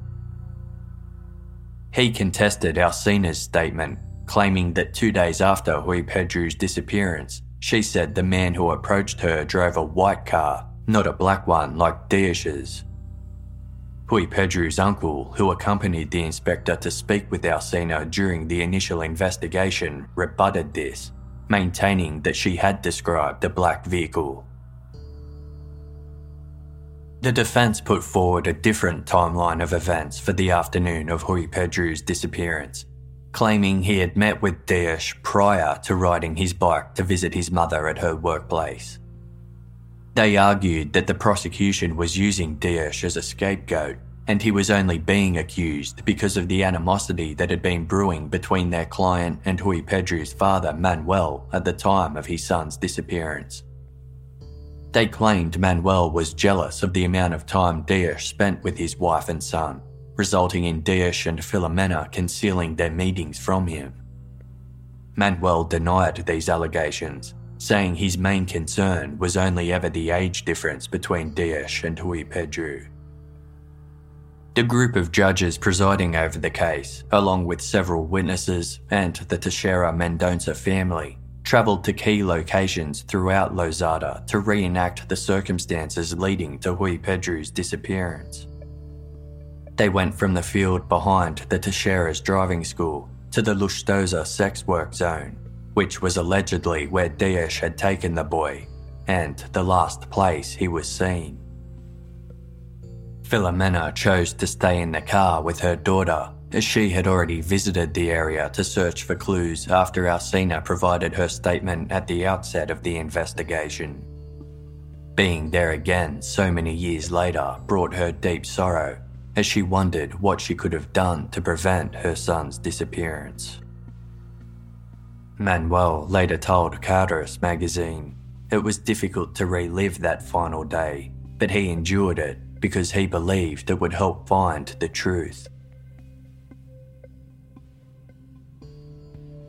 He contested Alcina's statement, claiming that two days after Puyi-Pedrou's disappearance, she said the man who approached her drove a white car, not a black one like Daesh's. Puyi-Pedrou's uncle, who accompanied the inspector to speak with Alcina during the initial investigation, rebutted this, maintaining that she had described a black vehicle. The defence put forward a different timeline of events for the afternoon of Puyi-Pedrou's disappearance, claiming he had met with Daesh prior to riding his bike to visit his mother at her workplace. They argued that the prosecution was using Daesh as a scapegoat, and he was only being accused because of the animosity that had been brewing between their client and Puyi-Pedrou's father, Manuel, at the time of his son's disappearance. They claimed Manuel was jealous of the amount of time Daesh spent with his wife and son, resulting in Daesh and Filomena concealing their meetings from him. Manuel denied these allegations, saying his main concern was only ever the age difference between Daesh and Puyi-Pedrou. The group of judges presiding over the case, along with several witnesses and the Teixeira Mendonça family, travelled to key locations throughout Lousada to reenact the circumstances leading to Puyi-Pedrou's disappearance. They went from the field behind the Teixeira's driving school to the Lustosa sex work zone, which was allegedly where Daesh had taken the boy, and the last place he was seen. Filomena chose to stay in the car with her daughter, as she had already visited the area to search for clues after Alcina provided her statement at the outset of the investigation. Being there again so many years later brought her deep sorrow, as she wondered what she could have done to prevent her son's disappearance. Manuel later told Carteris magazine, "It was difficult to relive that final day, but he endured it because he believed it would help find the truth."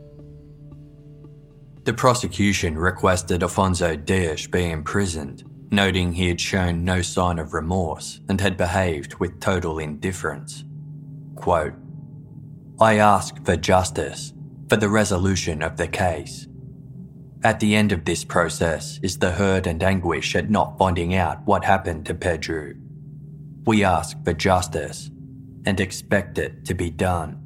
The prosecution requested Afonso Daesh be imprisoned, noting he had shown no sign of remorse and had behaved with total indifference. Quote, "I ask for justice, for the resolution of the case. At the end of this process is the hurt and anguish at not finding out what happened to Pedro. We ask for justice and expect it to be done."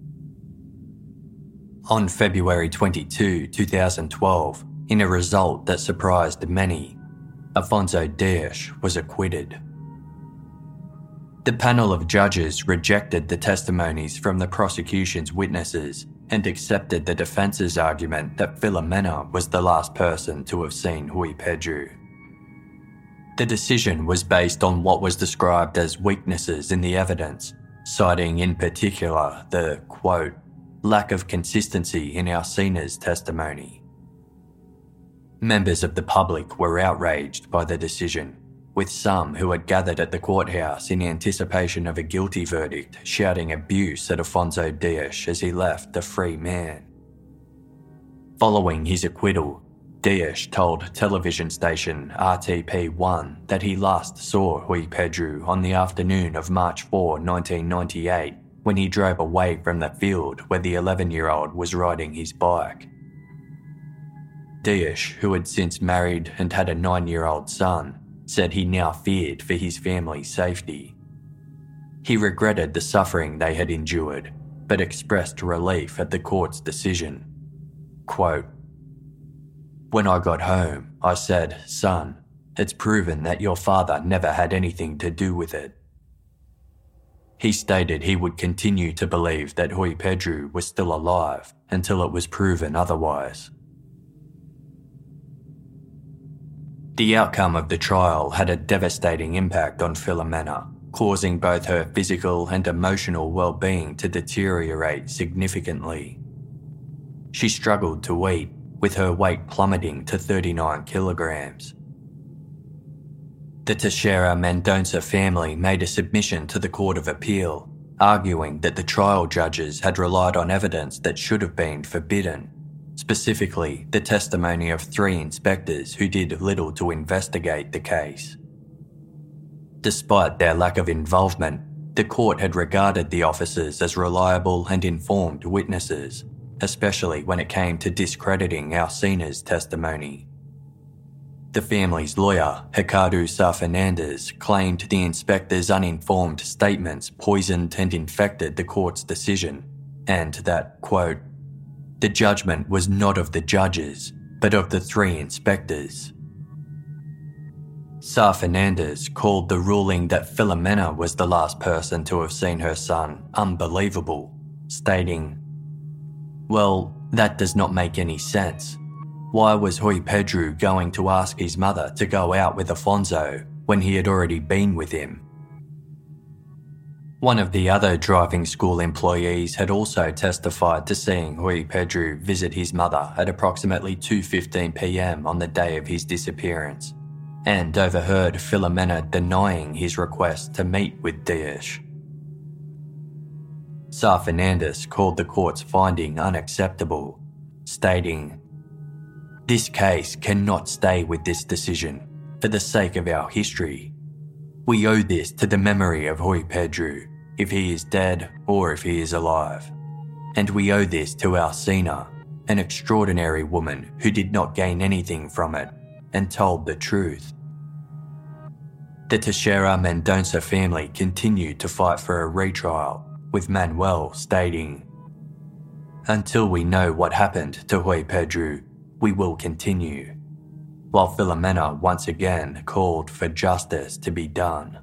On February twenty-second, twenty twelve, in a result that surprised many, Afonso Dias was acquitted. The panel of judges rejected the testimonies from the prosecution's witnesses and accepted the defence's argument that Filomena was the last person to have seen Rui Pedro. The decision was based on what was described as weaknesses in the evidence, citing in particular the, quote, "lack of consistency in Alsina's testimony." Members of the public were outraged by the decision, with some who had gathered at the courthouse in anticipation of a guilty verdict shouting abuse at Afonso Dias as he left a free man. Following his acquittal, Dias told television station R T P one that he last saw Rui Pedro on the afternoon of March fourth, nineteen ninety-eight, when he drove away from the field where the eleven-year-old was riding his bike. Dias, who had since married and had a nine-year-old son, said he now feared for his family's safety. He regretted the suffering they had endured, but expressed relief at the court's decision. Quote, "When I got home, I said, 'Son, it's proven that your father never had anything to do with it.'" He stated he would continue to believe that Rui Pedro was still alive until it was proven otherwise. The outcome of the trial had a devastating impact on Filomena, causing both her physical and emotional well-being to deteriorate significantly. She struggled to eat, with her weight plummeting to thirty-nine kilograms. The Teixeira Mendonça family made a submission to the Court of Appeal, arguing that the trial judges had relied on evidence that should have been forbidden, specifically the testimony of three inspectors who did little to investigate the case. Despite their lack of involvement, the court had regarded the officers as reliable and informed witnesses, especially when it came to discrediting Alsina's testimony. The family's lawyer, Ricardo Sá Fernandes, claimed the inspectors' uninformed statements poisoned and infected the court's decision, and that, quote, "the judgment was not of the judges, but of the three inspectors." Sá Fernandes called the ruling that Filomena was the last person to have seen her son unbelievable, stating, "Well, that does not make any sense. Why was Rui Pedro going to ask his mother to go out with Afonso when he had already been with him?" One of the other driving school employees had also testified to seeing Rui Pedro visit his mother at approximately two fifteen p m on the day of his disappearance, and overheard Filomena denying his request to meet with Dias. Sá Fernandes called the court's finding unacceptable, stating, "This case cannot stay with this decision for the sake of our history. We owe this to the memory of Rui Pedro, if he is dead or if he is alive. And we owe this to Alsina, an extraordinary woman who did not gain anything from it and told the truth." The Teixeira Mendonça family continued to fight for a retrial, with Manuel stating, "Until we know what happened to Rui Pedro, we will continue," while Filomena once again called for justice to be done.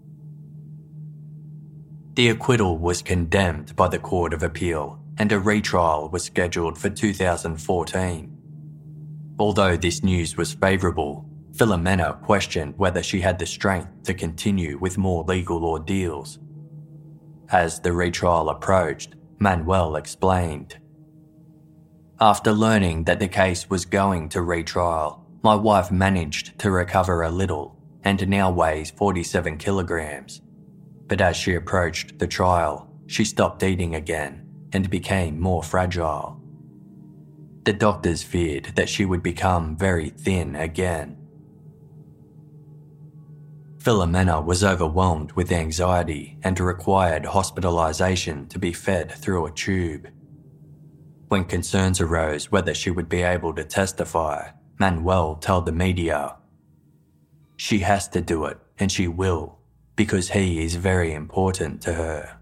The acquittal was condemned by the Court of Appeal, and a retrial was scheduled for two thousand fourteen. Although this news was favourable, Filomena questioned whether she had the strength to continue with more legal ordeals. As the retrial approached, Manuel explained, "After learning that the case was going to retrial, my wife managed to recover a little and now weighs forty-seven kilograms. But as she approached the trial, she stopped eating again and became more fragile. The doctors feared that she would become very thin again." Filomena was overwhelmed with anxiety and required hospitalisation to be fed through a tube. When concerns arose whether she would be able to testify, Manuel told the media, "She has to do it, and she will, because he is very important to her."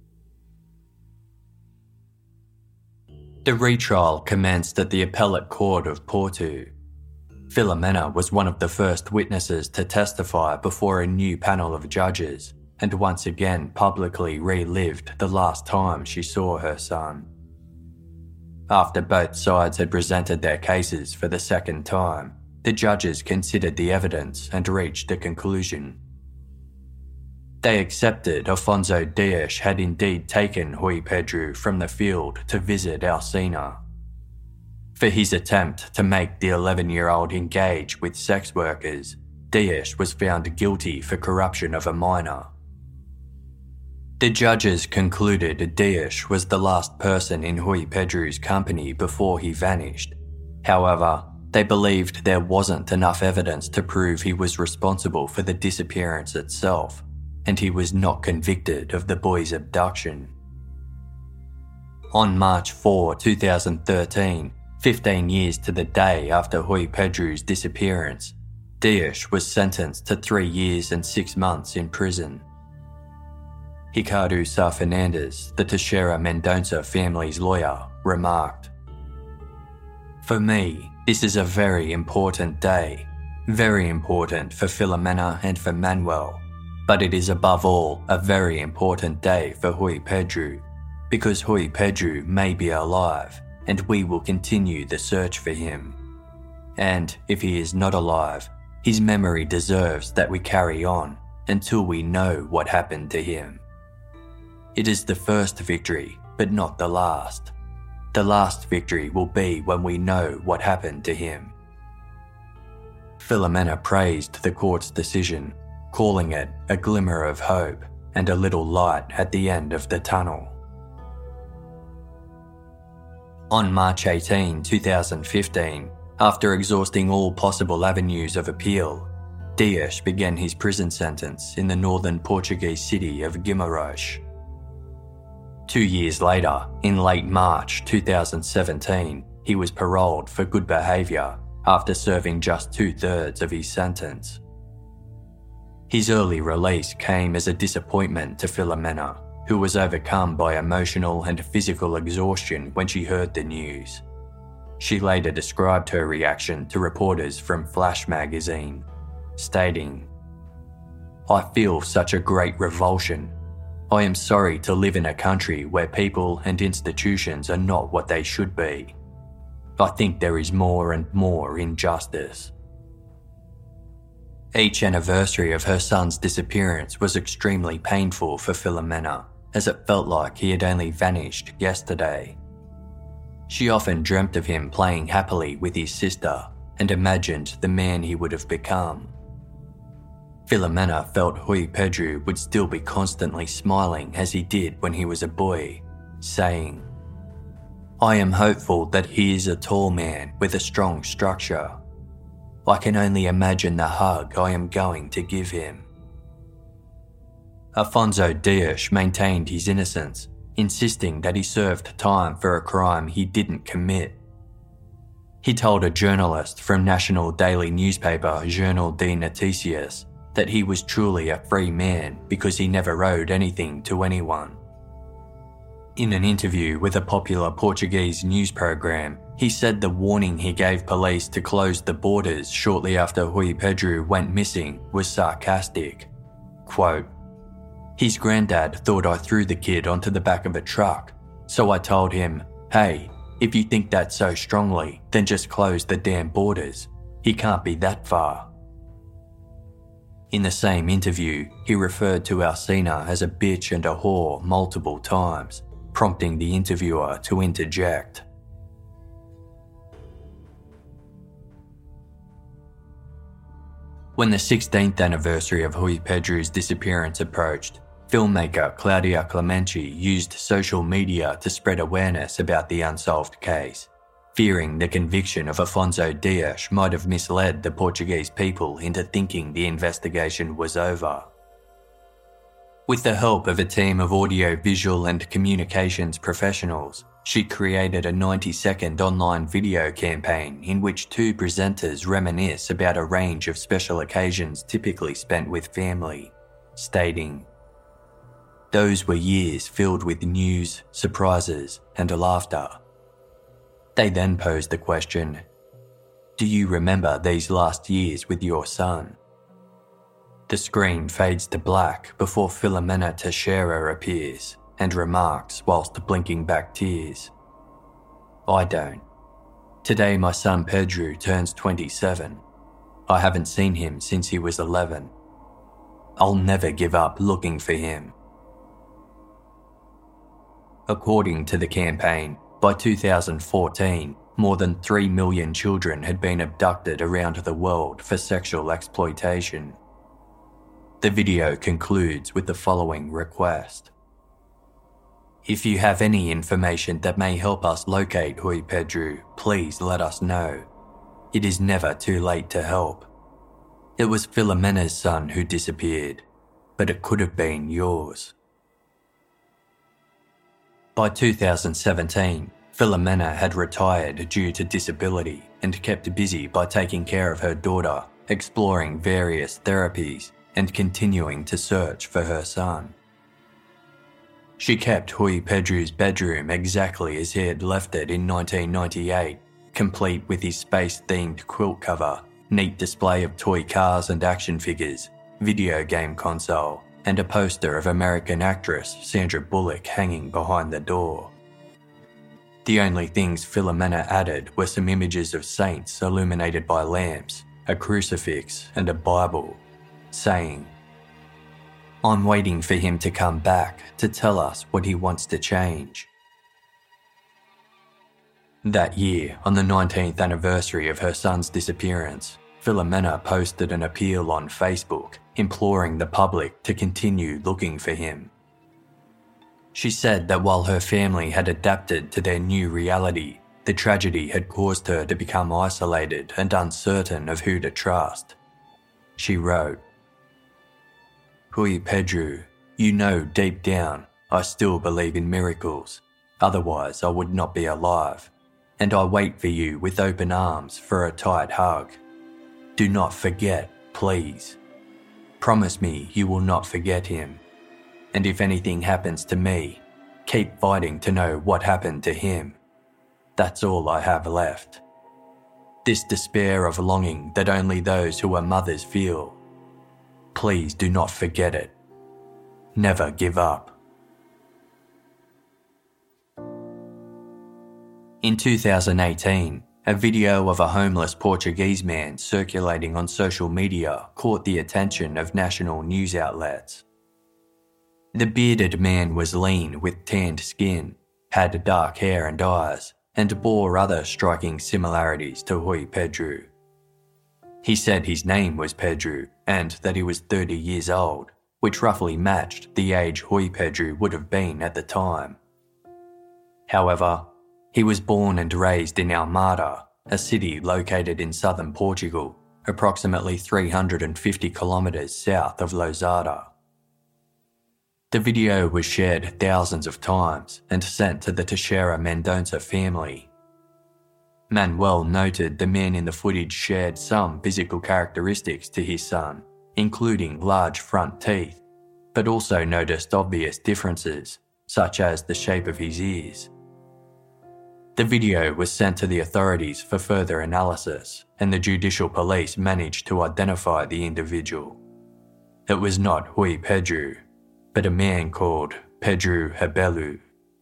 The retrial commenced at the Appellate Court of Porto. Filomena was one of the first witnesses to testify before a new panel of judges, and once again publicly relived the last time she saw her son. After both sides had presented their cases for the second time, the judges considered the evidence and reached a conclusion. They accepted Afonso Dias had indeed taken Rui Pedro from the field to visit Alsina. For his attempt to make the eleven-year-old engage with sex workers, Dias was found guilty for corruption of a minor. The judges concluded Dias was the last person in Rui Pedro's company before he vanished. However, they believed there wasn't enough evidence to prove he was responsible for the disappearance itself, and he was not convicted of the boy's abduction. On March fourth, twenty thirteen, fifteen years to the day after Rui Pedro's disappearance, Dias was sentenced to three years and six months in prison. Ricardo Sá Fernandes, the Teixeira Mendonça family's lawyer, remarked, "For me, this is a very important day, very important for Filomena and for Manuel, but it is above all a very important day for Rui Pedro, because Rui Pedro may be alive and we will continue the search for him. And if he is not alive, his memory deserves that we carry on until we know what happened to him. It is the first victory, but not the last. The last victory will be when we know what happened to him." Filomena praised the court's decision, calling it a glimmer of hope and a little light at the end of the tunnel. On March eighteenth, twenty fifteen, after exhausting all possible avenues of appeal, Dias began his prison sentence in the northern Portuguese city of Guimarães. Two years later, in late March twenty seventeen, he was paroled for good behaviour after serving just two-thirds of his sentence. His early release came as a disappointment to Filomena, who was overcome by emotional and physical exhaustion when she heard the news. She later described her reaction to reporters from Flash magazine, stating, "I feel such a great revulsion. I am sorry to live in a country where people and institutions are not what they should be. I think there is more and more injustice." Each anniversary of her son's disappearance was extremely painful for Filomena, as it felt like he had only vanished yesterday. She often dreamt of him playing happily with his sister and imagined the man he would have become. Filomena felt Rui Pedro would still be constantly smiling as he did when he was a boy, saying, "I am hopeful that he is a tall man with a strong structure. I can only imagine the hug I am going to give him." Afonso Dias maintained his innocence, insisting that he served time for a crime he didn't commit. He told a journalist from national daily newspaper Jornal de Noticias that he was truly a free man because he never owed anything to anyone. In an interview with a popular Portuguese news program, he said the warning he gave police to close the borders shortly after Rui Pedro went missing was sarcastic. Quote, "His granddad thought I threw the kid onto the back of a truck, so I told him, hey, if you think that so strongly, then just close the damn borders. He can't be that far." In the same interview, he referred to Alsina as a bitch and a whore multiple times, prompting the interviewer to interject. When the sixteenth anniversary of Rui Pedro's disappearance approached, filmmaker Claudia Clemente used social media to spread awareness about the unsolved case, fearing the conviction of Afonso Dias might have misled the Portuguese people into thinking the investigation was over. With the help of a team of audio, visual and communications professionals, she created a ninety-second online video campaign in which two presenters reminisce about a range of special occasions typically spent with family, stating, "Those were years filled with news, surprises and laughter." They then posed the question, "Do you remember these last years with your son?" The screen fades to black before Filomena Teixeira appears and remarks whilst blinking back tears, "I don't. Today my son Pedro turns twenty-seven. I haven't seen him since he was eleven. I'll never give up looking for him." According to the campaign, by two thousand fourteen, more than three million children had been abducted around the world for sexual exploitation. The video concludes with the following request. "If you have any information that may help us locate Rui Pedro, please let us know. It is never too late to help. It was Filomena's son who disappeared, but it could have been yours." By two thousand seventeen, Filomena had retired due to disability and kept busy by taking care of her daughter, exploring various therapies, and continuing to search for her son. She kept Rui Pedro's bedroom exactly as he had left it in nineteen ninety-eight, complete with his space-themed quilt cover, neat display of toy cars and action figures, video game console, and a poster of American actress Sandra Bullock hanging behind the door. The only things Filomena added were some images of saints illuminated by lamps, a crucifix and a Bible, saying, "I'm waiting for him to come back to tell us what he wants to change." That year, on the nineteenth anniversary of her son's disappearance, Filomena posted an appeal on Facebook, imploring the public to continue looking for him. She said that while her family had adapted to their new reality, the tragedy had caused her to become isolated and uncertain of who to trust. She wrote, "Rui Pedro, you know deep down I still believe in miracles, otherwise I would not be alive, and I wait for you with open arms for a tight hug. Do not forget, please. Promise me you will not forget him. And if anything happens to me, keep fighting to know what happened to him. That's all I have left. This despair of longing that only those who are mothers feel. Please do not forget it. Never give up." In two thousand eighteen, a video of a homeless Portuguese man circulating on social media caught the attention of national news outlets. The bearded man was lean with tanned skin, had dark hair and eyes, and bore other striking similarities to Rui Pedro. He said his name was Pedro and that he was thirty years old, which roughly matched the age Rui Pedro would have been at the time. However, he was born and raised in Almada, a city located in southern Portugal, approximately three hundred fifty kilometres south of Lousada. The video was shared thousands of times and sent to the Teixeira Mendonça family. Manuel noted the man in the footage shared some physical characteristics to his son, including large front teeth, but also noticed obvious differences, such as the shape of his ears. The video was sent to the authorities for further analysis, and the judicial police managed to identify the individual. It was not Rui Pedro, but a man called Pedro Rebelo.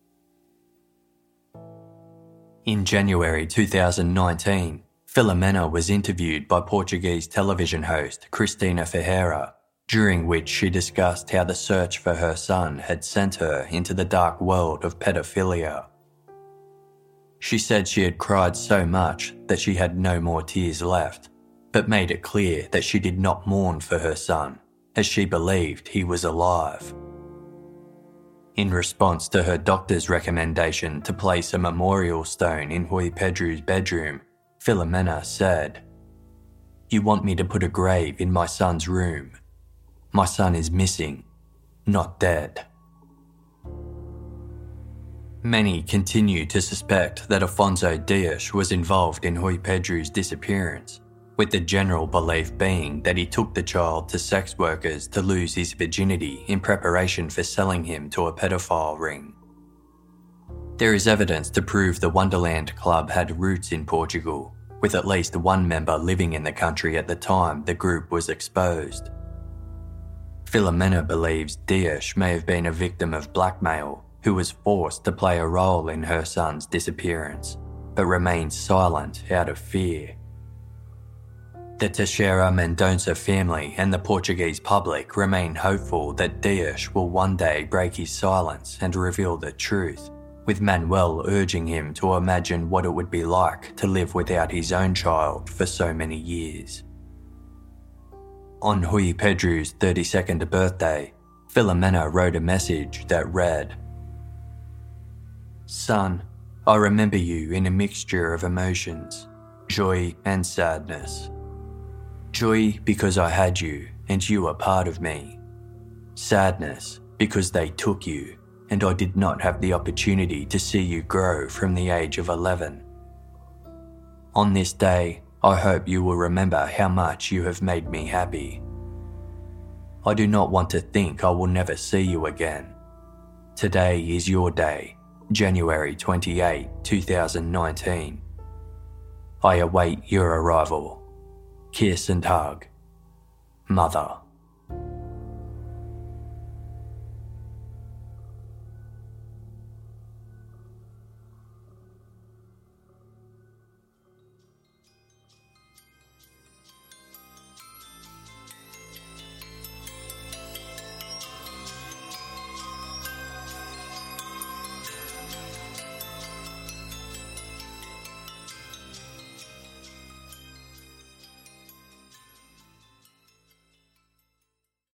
In January two thousand nineteen, Filomena was interviewed by Portuguese television host Cristina Ferreira, during which she discussed how the search for her son had sent her into the dark world of pedophilia. She said she had cried so much that she had no more tears left, but made it clear that she did not mourn for her son, as she believed he was alive. In response to her doctor's recommendation to place a memorial stone in Rui Pedro's bedroom, Filomena said, "You want me to put a grave in my son's room. My son is missing, not dead." Many continue to suspect that Afonso Dias was involved in Rui Pedro's disappearance, with the general belief being that he took the child to sex workers to lose his virginity in preparation for selling him to a pedophile ring. There is evidence to prove the Wonderland Club had roots in Portugal, with at least one member living in the country at the time the group was exposed. Filomena believes Dias may have been a victim of blackmail who was forced to play a role in her son's disappearance, but remained silent out of fear. The Teixeira Mendonça family and the Portuguese public remain hopeful that Dias will one day break his silence and reveal the truth, with Manuel urging him to imagine what it would be like to live without his own child for so many years. On Rui Pedro's thirty-second birthday, Filomena wrote a message that read, "Son, I remember you in a mixture of emotions, joy and sadness. Joy because I had you and you are part of me. Sadness because they took you and I did not have the opportunity to see you grow from the age of eleven. On this day, I hope you will remember how much you have made me happy. I do not want to think I will never see you again. Today is your day, January twenty-eighth, twenty nineteen. I await your arrival. Kiss and hug. Mother."